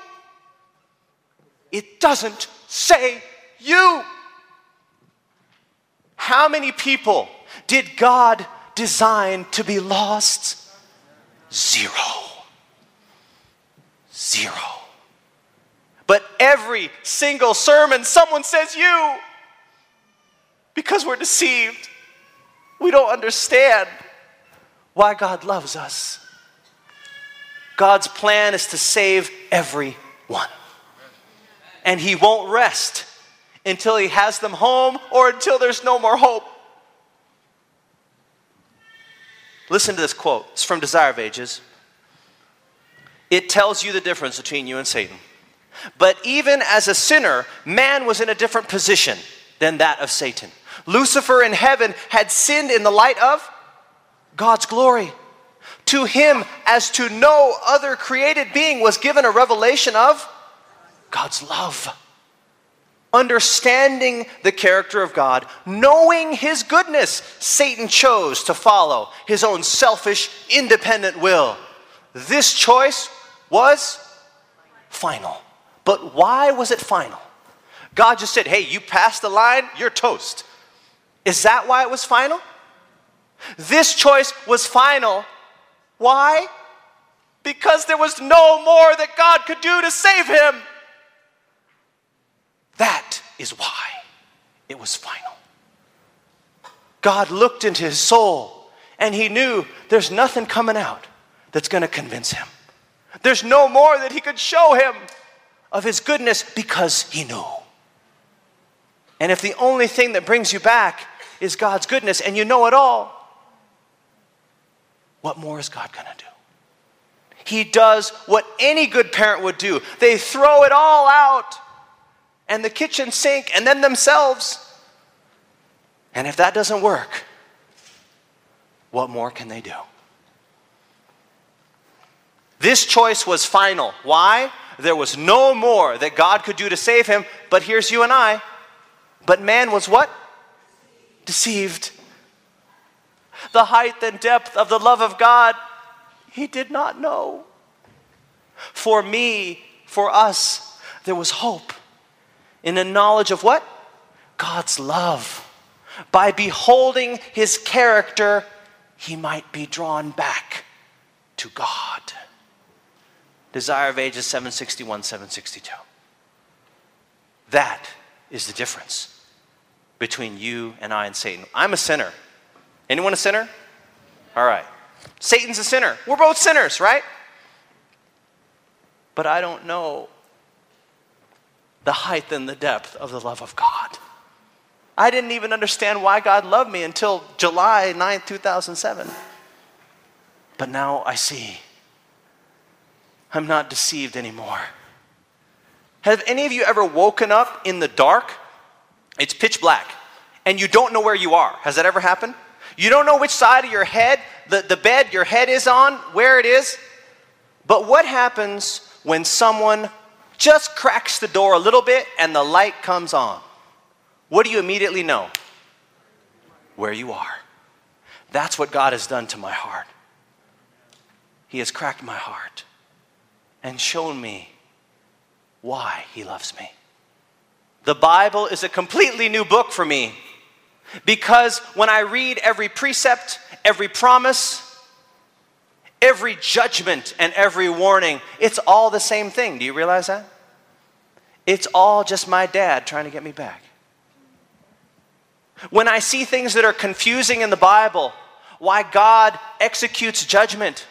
It doesn't say you. How many people did God design to be lost? Zero. Zero. But every single sermon, someone says you. Because we're deceived. We don't understand why God loves us. God's plan is to save everyone. And he won't rest until he has them home or until there's no more hope. Listen to this quote. It's from Desire of Ages. It tells you the difference between you and Satan. But even as a sinner, man was in a different position than that of Satan. Lucifer in heaven had sinned in the light of God's glory. To him, as to no other created being, was given a revelation of God's love. Understanding the character of God, knowing his goodness, Satan chose to follow his own selfish, independent will. This choice was final. But why was it final? God just said, hey, you passed the line, you're toast. Is that why it was final? This choice was final. Why? Because there was no more that God could do to save him. That is why it was final. God looked into his soul and he knew there's nothing coming out that's going to convince him. There's no more that he could show him of his goodness because he knew. And if the only thing that brings you back is God's goodness and you know it all, what more is God going to do? He does what any good parent would do. They throw it all out and the kitchen sink and then themselves. And if that doesn't work, what more can they do? This choice was final. Why? There was no more that God could do to save him. But here's you and I. But man was what? Deceived. The height and depth of the love of God, he did not know. For me, for us, there was hope in the knowledge of what? God's love. By beholding his character, he might be drawn back to God. Desire of Ages seven sixty-one, seven sixty-two. That is the difference between you and I and Satan. I'm a sinner. Anyone a sinner? All right. Satan's a sinner. We're both sinners, right? But I don't know the height and the depth of the love of God. I didn't even understand why God loved me until July ninth, two thousand seven. But now I see. I'm not deceived anymore. Have any of you ever woken up in the dark? It's pitch black, and you don't know where you are. Has that ever happened? You don't know which side of your head, the, the bed your head is on, where it is. But what happens when someone just cracks the door a little bit and the light comes on? What do you immediately know? Where you are. That's what God has done to my heart. He has cracked my heart and shown me why he loves me. The Bible is a completely new book for me because when I read every precept, every promise, every judgment, and every warning, it's all the same thing. Do you realize that? It's all just my dad trying to get me back. When I see things that are confusing in the Bible, why God executes judgment,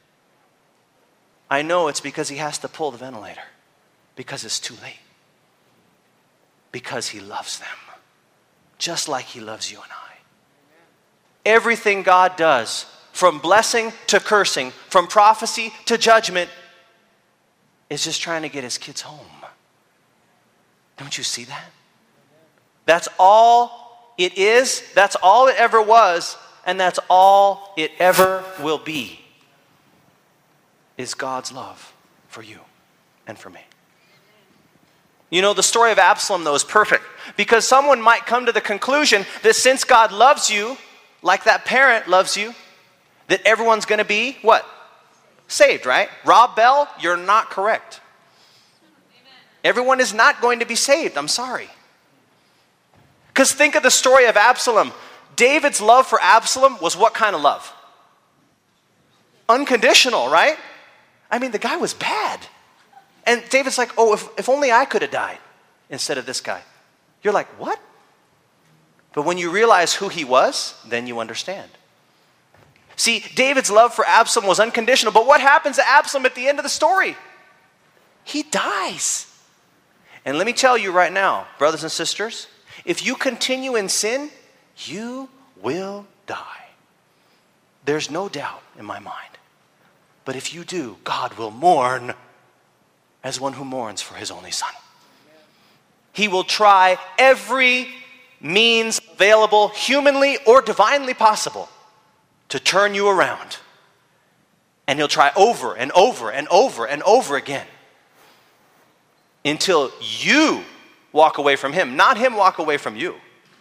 I know it's because he has to pull the ventilator. Because it's too late. Because he loves them. Just like he loves you and I. Everything God does, from blessing to cursing, from prophecy to judgment, is just trying to get his kids home. Don't you see that? That's all it is. That's all it ever was. And that's all it ever will be. Is God's love for you and for me. You know, the story of Absalom, though, is perfect. Because someone might come to the conclusion that since God loves you, like that parent loves you, that everyone's going to be, what? Saved, right? Rob Bell, you're not correct. Everyone is not going to be saved. I'm sorry. Because think of the story of Absalom. David's love for Absalom was what kind of love? Unconditional, right? I mean, the guy was bad. And David's like, oh, if, if only I could have died instead of this guy. You're like, what? But when you realize who he was, then you understand. See, David's love for Absalom was unconditional. But what happens to Absalom at the end of the story? He dies. And let me tell you right now, brothers and sisters, if you continue in sin, you will die. There's no doubt in my mind. But if you do, God will mourn as one who mourns for his only son. He will try every means available, humanly or divinely possible, to turn you around. And he'll try over and over and over and over again until you walk away from him, not him walk away from you.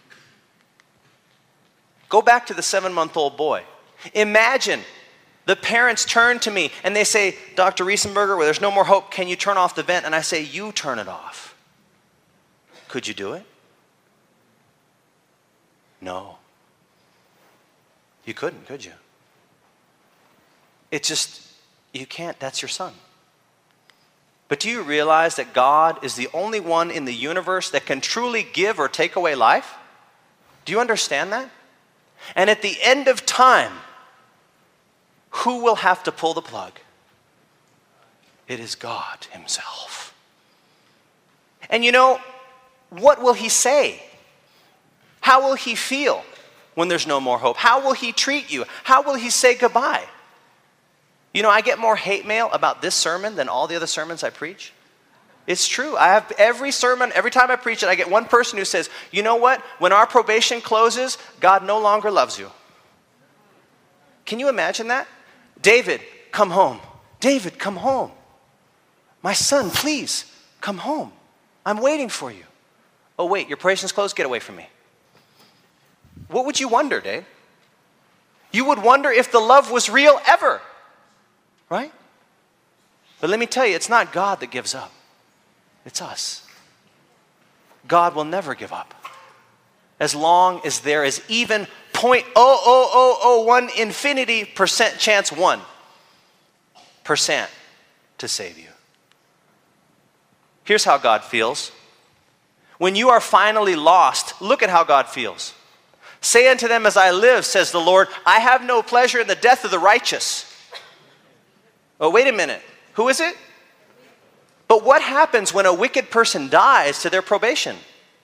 Go back to the seven-month-old boy. Imagine the parents turn to me and they say, Doctor Riesenberger, well, there's no more hope. Can you turn off the vent? And I say, you turn it off. Could you do it? No. You couldn't, could you? It just, you can't. That's your son. But do you realize that God is the only one in the universe that can truly give or take away life? Do you understand that? And at the end of time, who will have to pull the plug? It is God himself. And you know, what will he say? How will he feel when there's no more hope? How will he treat you? How will he say goodbye? You know, I get more hate mail about this sermon than all the other sermons I preach. It's true. I have every sermon, every time I preach it, I get one person who says, you know what? When our probation closes, God no longer loves you. Can you imagine that? David, come home. David, come home. My son, please, come home. I'm waiting for you. Oh, wait, your probation's closed? Get away from me. What would you wonder, Dave? You would wonder if the love was real ever, right? But let me tell you, it's not God that gives up. It's us. God will never give up. As long as there is even zero point zero zero zero zero one infinity percent chance one percent to save you. Here's how God feels. When you are finally lost, look at how God feels. Say unto them, as I live, says the Lord, I have no pleasure in the death of the righteous. Oh, wait a minute. Who is it? But what happens when a wicked person dies to their probation?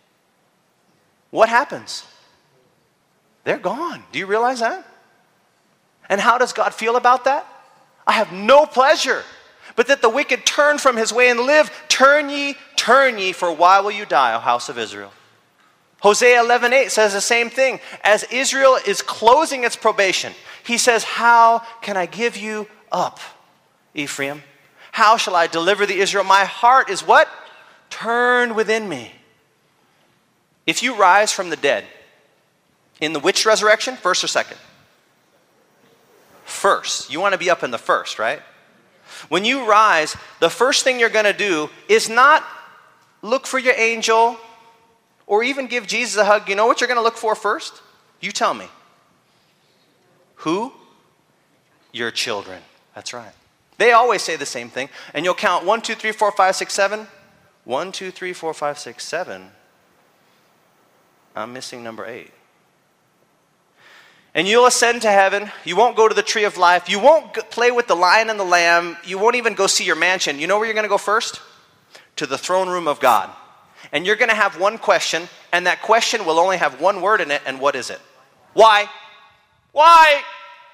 What happens? They're gone. Do you realize that? And how does God feel about that? I have no pleasure, but that the wicked turn from his way and live. Turn ye, turn ye, for why will you die, O house of Israel? Hosea eleven eight says the same thing. As Israel is closing its probation, he says, how can I give you up, Ephraim? How shall I deliver the Israel? My heart is what? Turned within me. If you rise from the dead, in the which resurrection? First or second? First. You want to be up in the first, right? When you rise, the first thing you're going to do is not look for your angel or even give Jesus a hug. You know what you're going to look for first? You tell me. Who? Your children. That's right. They always say the same thing. And you'll count one, two, three, four, five, six, seven. One, two, three, four, five, six, seven. I'm missing number eight. And you'll ascend to heaven. You won't go to the tree of life. You won't g- play with the lion and the lamb. You won't even go see your mansion. You know where you're going to go first? To the throne room of God. And you're going to have one question, and that question will only have one word in it, and what is it? Why? Why?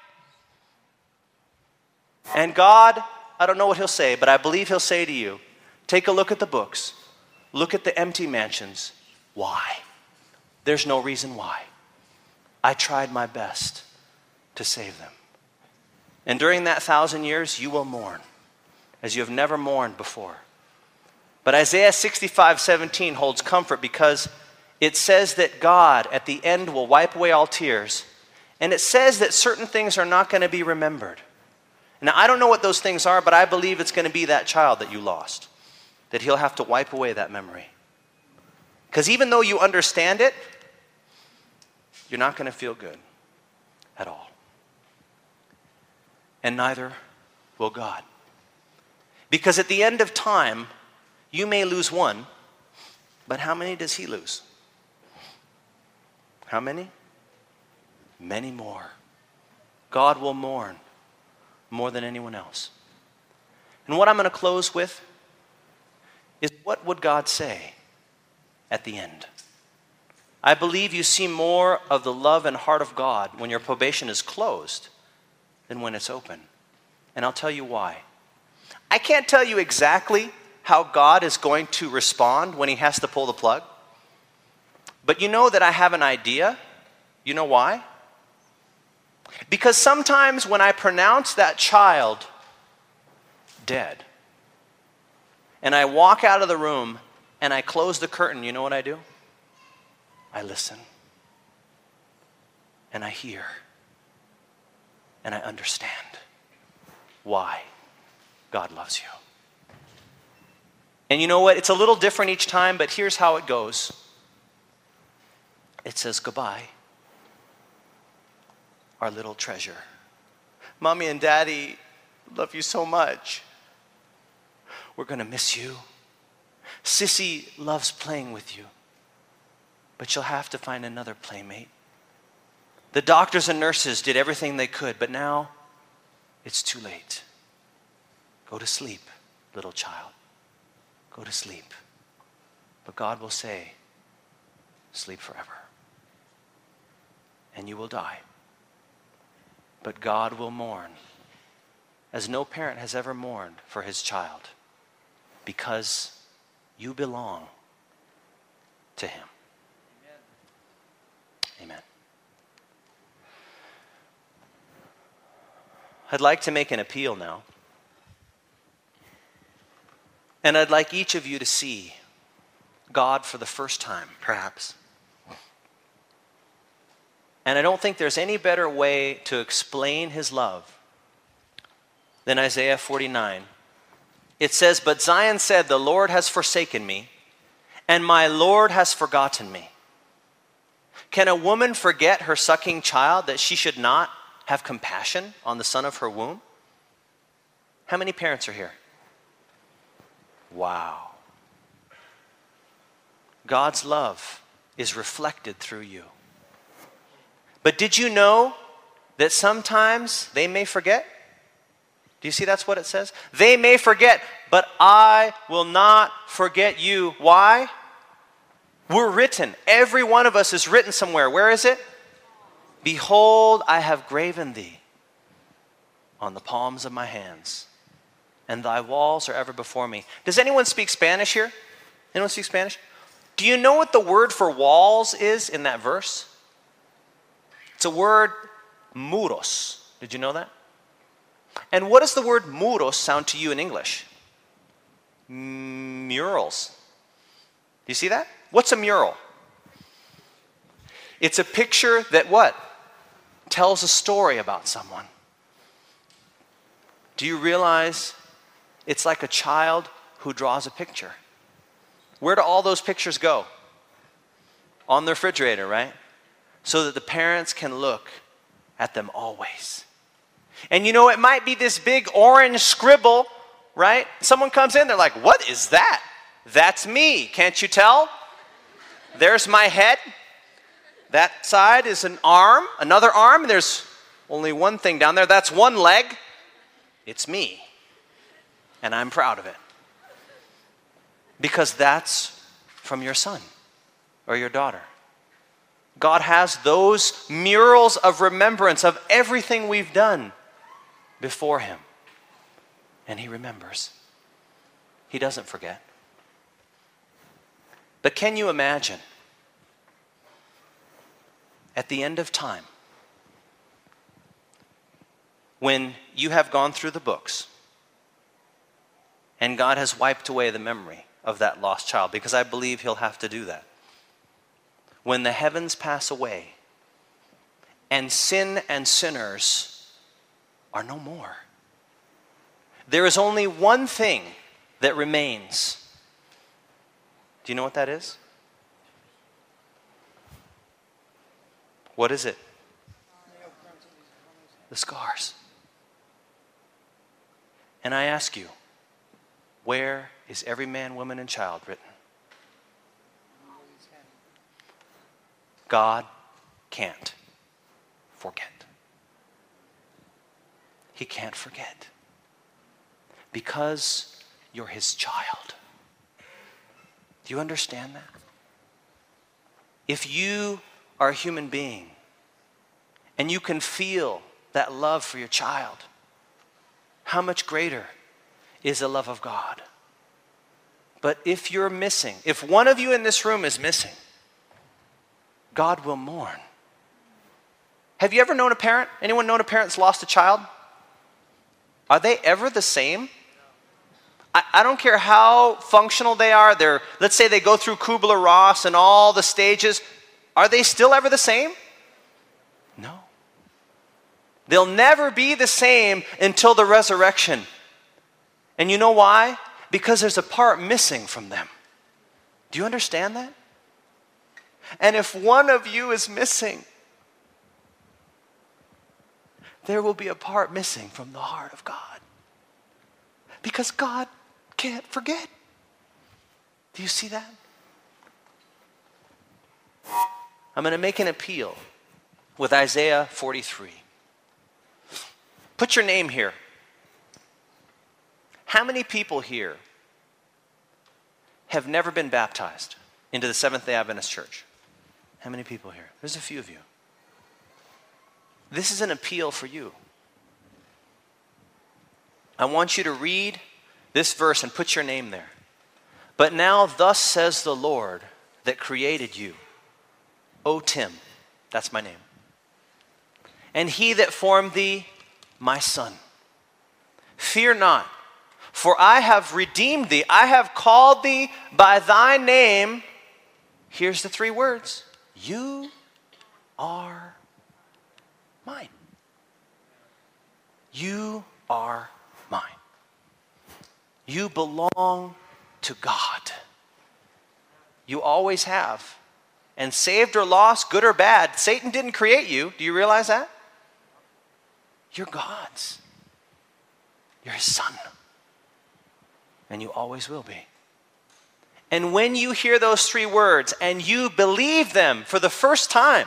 And God, I don't know what he'll say, but I believe he'll say to you, take a look at the books. Look at the empty mansions. Why? There's no reason why. I tried my best to save them. And during that thousand years, you will mourn as you have never mourned before. But Isaiah sixty-five seventeen holds comfort because it says that God at the end will wipe away all tears. And it says that certain things are not going to be remembered. Now, I don't know what those things are, but I believe it's going to be that child that you lost. That he'll have to wipe away that memory. Because even though you understand it, you're not going to feel good at all. And neither will God. Because at the end of time, you may lose one, but how many does he lose? How many? Many more. God will mourn more than anyone else. And what I'm going to close with is, what would God say at the end? I believe you see more of the love and heart of God when your probation is closed than when it's open. And I'll tell you why. I can't tell you exactly how God is going to respond when he has to pull the plug. But you know that I have an idea. You know why? Because sometimes when I pronounce that child dead, and I walk out of the room and I close the curtain, you know what I do? I listen. And I hear. And I understand why God loves you. And you know what? It's a little different each time, but here's how it goes. It says, goodbye, our little treasure. Mommy and Daddy love you so much. We're going to miss you. Sissy loves playing with you, but you'll have to find another playmate. The doctors and nurses did everything they could, but now it's too late. Go to sleep, little child. Go to sleep. But God will say, sleep forever. And you will die. But God will mourn as no parent has ever mourned for his child, because you belong to him. Amen. Amen. I'd like to make an appeal now. And I'd like each of you to see God for the first time, perhaps. And I don't think there's any better way to explain his love than Isaiah forty-nine. It says, but Zion said, the Lord has forsaken me, and my Lord has forgotten me. Can a woman forget her sucking child, that she should not have compassion on the son of her womb? How many parents are here? Wow. God's love is reflected through you. But did you know that sometimes they may forget? Do you see that's what it says? They may forget, but I will not forget you. Why? We're written. Every one of us is written somewhere. Where is it? Behold, I have graven thee on the palms of my hands, and thy walls are ever before me. Does anyone speak Spanish here? Anyone speak Spanish? Do you know what the word for walls is in that verse? It's a word, muros. Did you know that? And what does the word muros sound to you in English? Murals. Do you see that? What's a mural? It's a picture that what? Tells a story about someone. Do you realize It's like a child who draws a picture. Where do all those pictures go? On the refrigerator, right? So that the parents can look at them always. And you know, it might be this big orange scribble, right? Someone comes in, they're like, what is that? That's me, can't you tell? There's my head. That side is an arm, another arm, and there's only one thing down there. That's one leg. It's me. And I'm proud of it. Because that's from your son or your daughter. God has those murals of remembrance of everything we've done before him. And he remembers. He doesn't forget. But can you imagine at the end of time, when you have gone through the books and God has wiped away the memory of that lost child, because I believe he'll have to do that. When the heavens pass away and sin and sinners are no more, there is only one thing that remains. Do you know what that is? What is it? The scars. And I ask you, where is every man, woman, and child written? God can't forget. He can't forget. Because you're his child. Do you understand that? If you are a human being and you can feel that love for your child, how much greater is the love of God? But if you're missing, if one of you in this room is missing, God will mourn. Have you ever known a parent? Anyone known a parent that's lost a child? Are they ever the same? I, I don't care how functional they are. They're, let's say they go through Kubler-Ross and all the stages. Are they still ever the same? No. They'll never be the same until the resurrection. And you know why? Because there's a part missing from them. Do you understand that? And if one of you is missing, there will be a part missing from the heart of God. Because God can't forget. Do you see that? I'm going to make an appeal with Isaiah forty-three. Put your name here. How many people here have never been baptized into the Seventh-day Adventist Church? How many people here? There's a few of you. This is an appeal for you. I want you to read this verse and put your name there. But now thus says the Lord that created you, O Tim, that's my name, and he that formed thee, my son. Fear not, for I have redeemed thee. I have called thee by thy name. Here's the three words. You are mine. You are mine. You belong to God. You always have. And saved or lost, good or bad, Satan didn't create you. Do you realize that? You're God's. You're his son. And you always will be. And when you hear those three words and you believe them for the first time,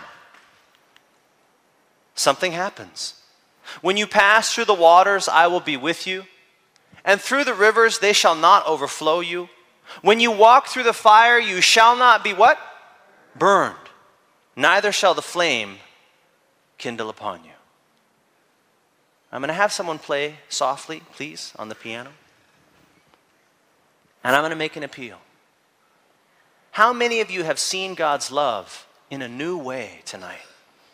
something happens. When you pass through the waters, I will be with you. And through the rivers, they shall not overflow you. When you walk through the fire, you shall not be what? Burned. Neither shall the flame kindle upon you. I'm going to have someone play softly, please, on the piano. And I'm going to make an appeal. How many of you have seen God's love in a new way tonight?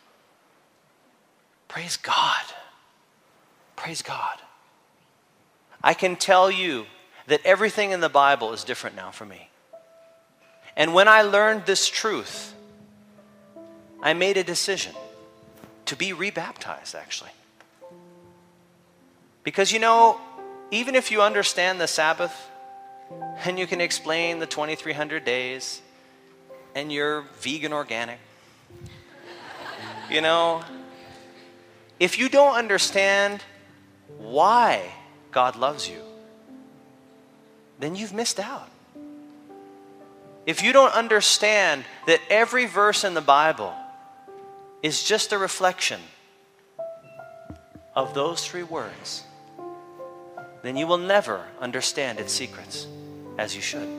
Praise God. Praise God. I can tell you that everything in the Bible is different now for me. And when I learned this truth, I made a decision to be rebaptized, actually. Because, you know, even if you understand the Sabbath and you can explain the twenty-three hundred days and you're vegan organic, you know, if you don't understand why God loves you, then you've missed out. If you don't understand that every verse in the Bible is just a reflection of those three words, then you will never understand its secrets as you should.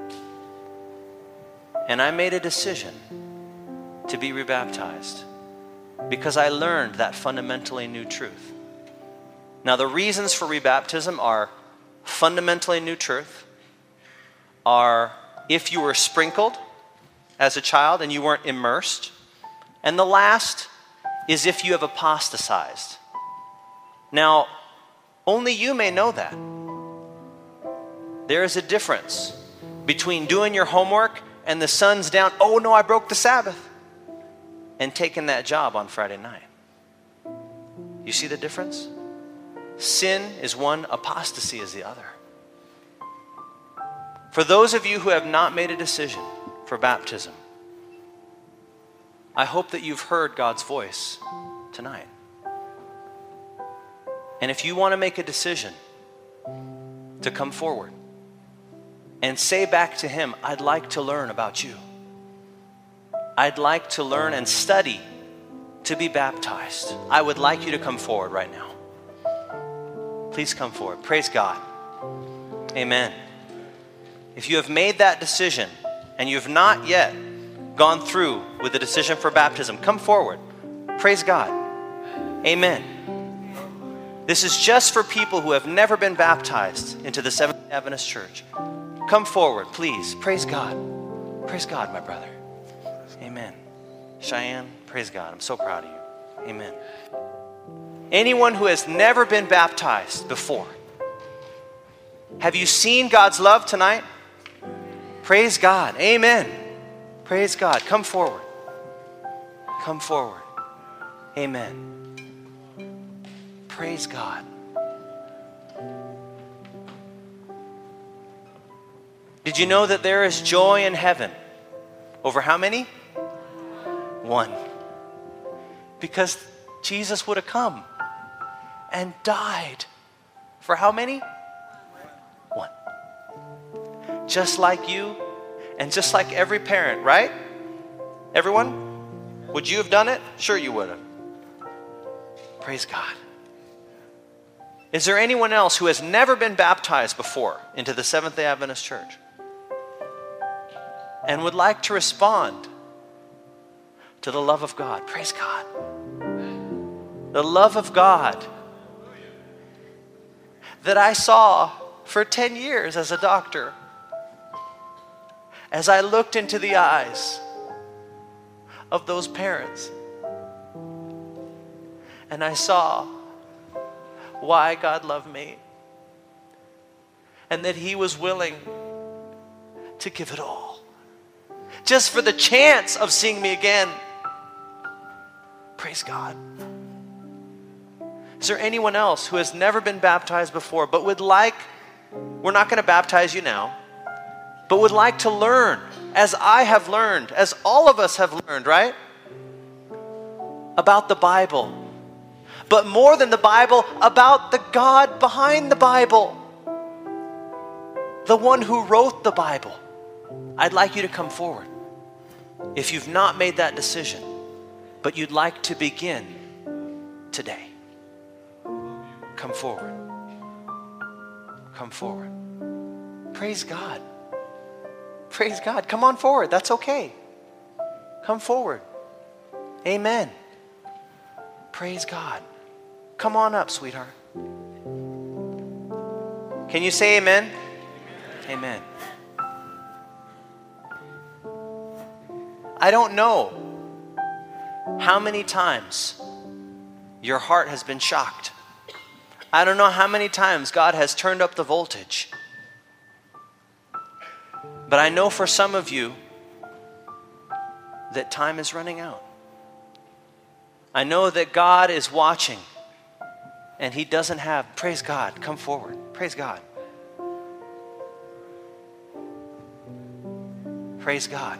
And I made a decision to be rebaptized because I learned that fundamentally new truth. Now, the reasons for rebaptism are fundamentally new truth, are if you were sprinkled as a child and you weren't immersed, and the last is if you have apostatized. Now, only you may know that. There is a difference between doing your homework and the sun's down, oh no, I broke the Sabbath, and taking that job on Friday night. You see the difference? Sin is one, apostasy is the other. For those of you who have not made a decision for baptism, I hope that you've heard God's voice tonight. And if you want to make a decision to come forward and say back to Him, I'd like to learn about you. I'd like to learn and study to be baptized. I would like you to come forward right now. Please come forward. Praise God. Amen. If you have made that decision and you have not yet gone through with the decision for baptism, come forward. Praise God. Amen. This is just for people who have never been baptized into the Seventh-day Adventist Church. Come forward, please. Praise God. Praise God, my brother. Amen. Cheyenne, praise God. I'm so proud of you. Amen. Anyone who has never been baptized before, have you seen God's love tonight? Praise God. Amen. Praise God. Come forward. Come forward. Amen. Praise God. Did you know that there is joy in heaven over how many? One. Because Jesus would have come and died for how many? One. Just like you and just like every parent, right? Everyone? Would you have done it? Sure you would have. Praise God. Is there anyone else who has never been baptized before into the Seventh-day Adventist Church and would like to respond to the love of God? Praise God. The love of God that I saw for ten years as a doctor, as I looked into the eyes of those parents and I saw why God loved me and that He was willing to give it all just for the chance of seeing me again. Praise God. Is there anyone else who has never been baptized before but would like, we're not going to baptize you now, but would like to learn as I have learned, as all of us have learned, right? About the Bible. But more than the Bible, about the God behind the Bible. The one who wrote the Bible. I'd like you to come forward. If you've not made that decision, but you'd like to begin today, come forward. Come forward. Praise God. Praise God. Come on forward. That's okay. Come forward. Amen. Praise God. Come on up, sweetheart. Can you say amen? Amen. I don't know how many times your heart has been shocked. I don't know how many times God has turned up the voltage. But I know for some of you that time is running out. I know that God is watching and he doesn't have, praise God, come forward. Praise God. Praise God.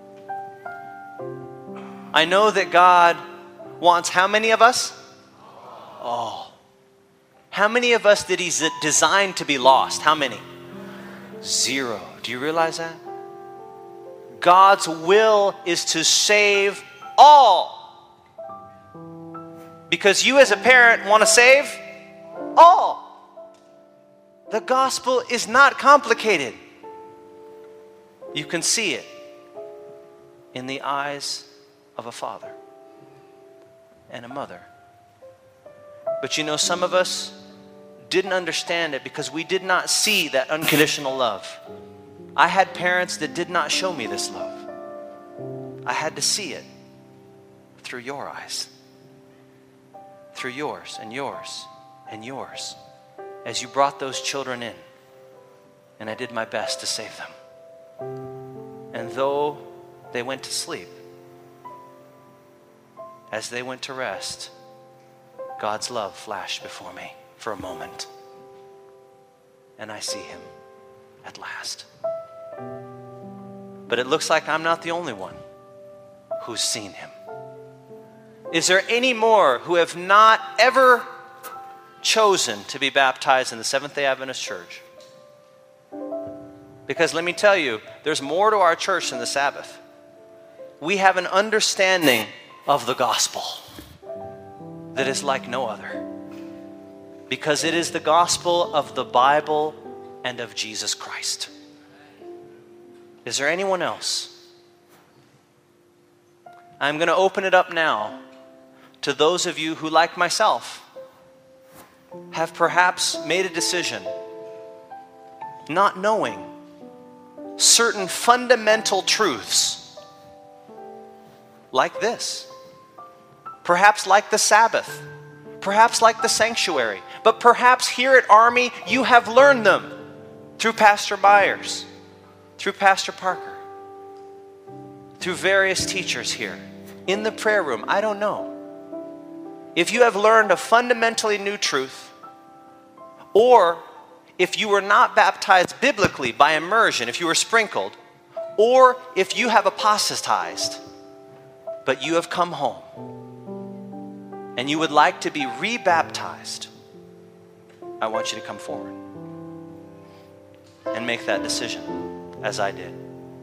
I know that God wants how many of us? All. How many of us did he design to be lost? How many? Zero. Do you realize that? God's will is to save all. Because you as a parent want to save all. The gospel is not complicated. You can see it in the eyes of a father and a mother. But you know, some of us didn't understand it because we did not see that unconditional love. I had parents that did not show me this love. I had to see it through your eyes, through yours and yours and yours, as you brought those children in, and I did my best to save them. And though they went to sleep, as they went to rest, God's love flashed before me for a moment. And I see him at last. But it looks like I'm not the only one who's seen him. Is there any more who have not ever chosen to be baptized in the Seventh-day Adventist Church? Because let me tell you, there's more to our church than the Sabbath. We have an understanding of the gospel that is like no other. Because it is the gospel of the Bible and of Jesus Christ. Is there anyone else? I'm going to open it up now to those of you who, like myself, have perhaps made a decision not knowing certain fundamental truths like this. Perhaps like the Sabbath. Perhaps like the sanctuary. But perhaps here at Army you have learned them through Pastor Byers, through Pastor Parker, through various teachers here, in the prayer room. I don't know. If you have learned a fundamentally new truth, or if you were not baptized biblically by immersion, if you were sprinkled, or if you have apostatized, but you have come home, and you would like to be rebaptized, I want you to come forward and make that decision as I did.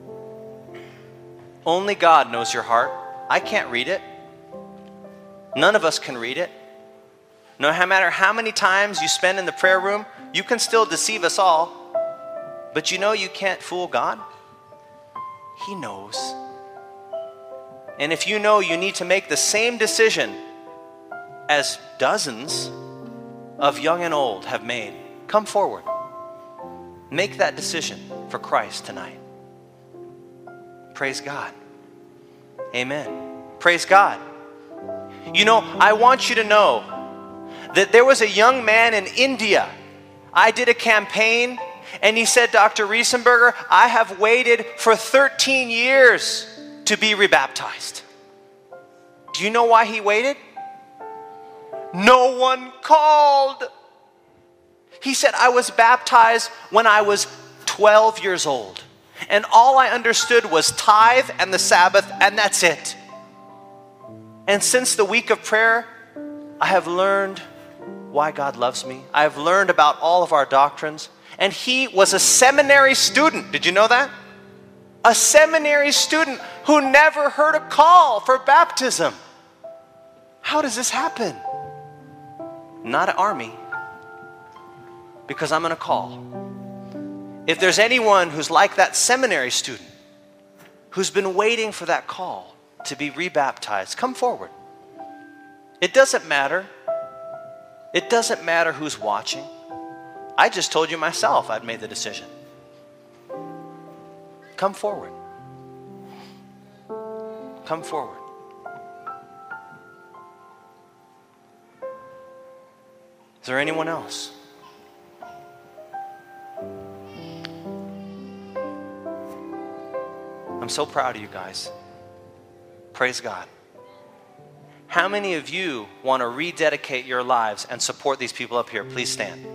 Only God knows your heart. I can't read it. None of us can read it. No matter how many times you spend in the prayer room, you can still deceive us all. But you know you can't fool God. He knows. And if you know you need to make the same decision as dozens of young and old have made, come forward. Make that decision for Christ tonight. Praise God. Amen. Praise God. You know, I want you to know that there was a young man in India. I did a campaign, and he said, Doctor Riesenberger, I have waited for thirteen years to be rebaptized. Do you know why he waited? No one called. He said, I was baptized when I was twelve years old. And all I understood was tithe and the Sabbath, and that's it. And since the week of prayer, I have learned why God loves me. I have learned about all of our doctrines. And he was a seminary student. Did you know that? A seminary student who never heard a call for baptism. How does this happen? Not at Army. Because I'm going to call. If there's anyone who's like that seminary student, who's been waiting for that call to be rebaptized, come forward. It doesn't matter. It doesn't matter who's watching. I just told you myself I'd made the decision. Come forward. Come forward. Is there anyone else? I'm so proud of you guys. Praise God. How many of you want to rededicate your lives and support these people up here? Please stand.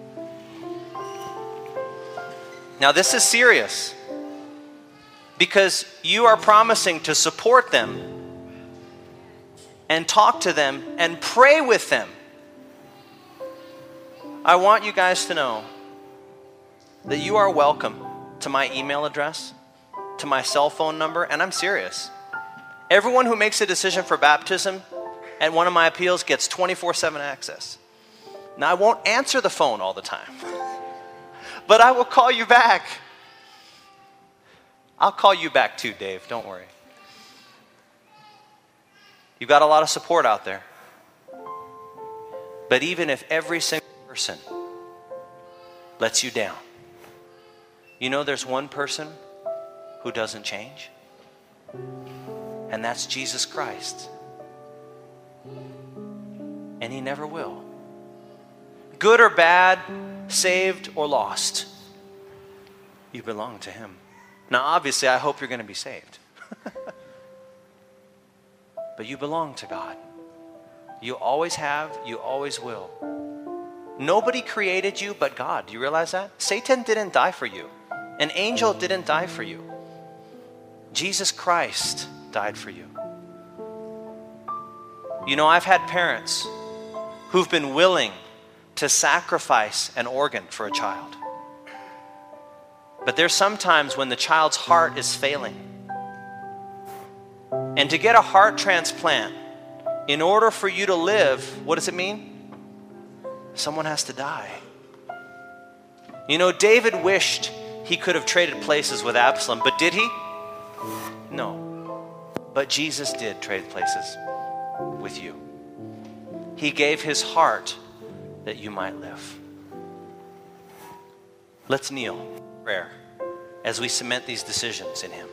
Now, this is serious because you are promising to support them and talk to them and pray with them. I want you guys to know that you are welcome to my email address, to my cell phone number, and I'm serious. Everyone who makes a decision for baptism at one of my appeals gets twenty-four seven access. Now, I won't answer the phone all the time, but I will call you back. I'll call you back too, Dave. Don't worry. You've got a lot of support out there. But even if every single person lets you down, you know there's one person who doesn't change? And that's Jesus Christ. And he never will. Good or bad, saved or lost, you belong to him. Now, obviously, I hope you're going to be saved. But you belong to God. You always have, you always will. Nobody created you but God. Do you realize that? Satan didn't die for you. An angel didn't die for you. Jesus Christ died for you. You know, I've had parents who've been willing to sacrifice an organ for a child. But there's sometimes when the child's heart is failing. And to get a heart transplant, in order for you to live, what does it mean? Someone has to die. You know, David wished he could have traded places with Absalom, but did he? No. But Jesus did trade places with you. He gave his heart that you might live. Let's kneel in prayer as we cement these decisions in him.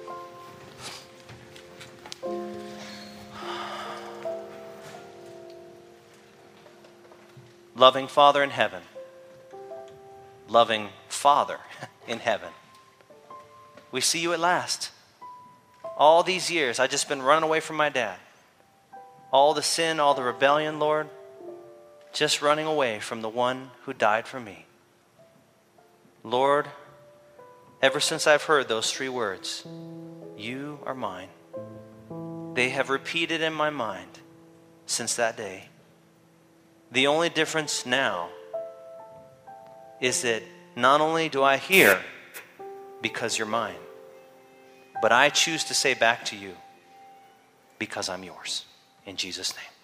Loving Father in heaven, loving Father in heaven, we see you at last. All these years, I've just been running away from my dad. All the sin, all the rebellion, Lord, just running away from the one who died for me. Lord, ever since I've heard those three words, you are mine, they have repeated in my mind since that day. The only difference now is that not only do I hear because you're mine, but I choose to say back to you because I'm yours. In Jesus' name.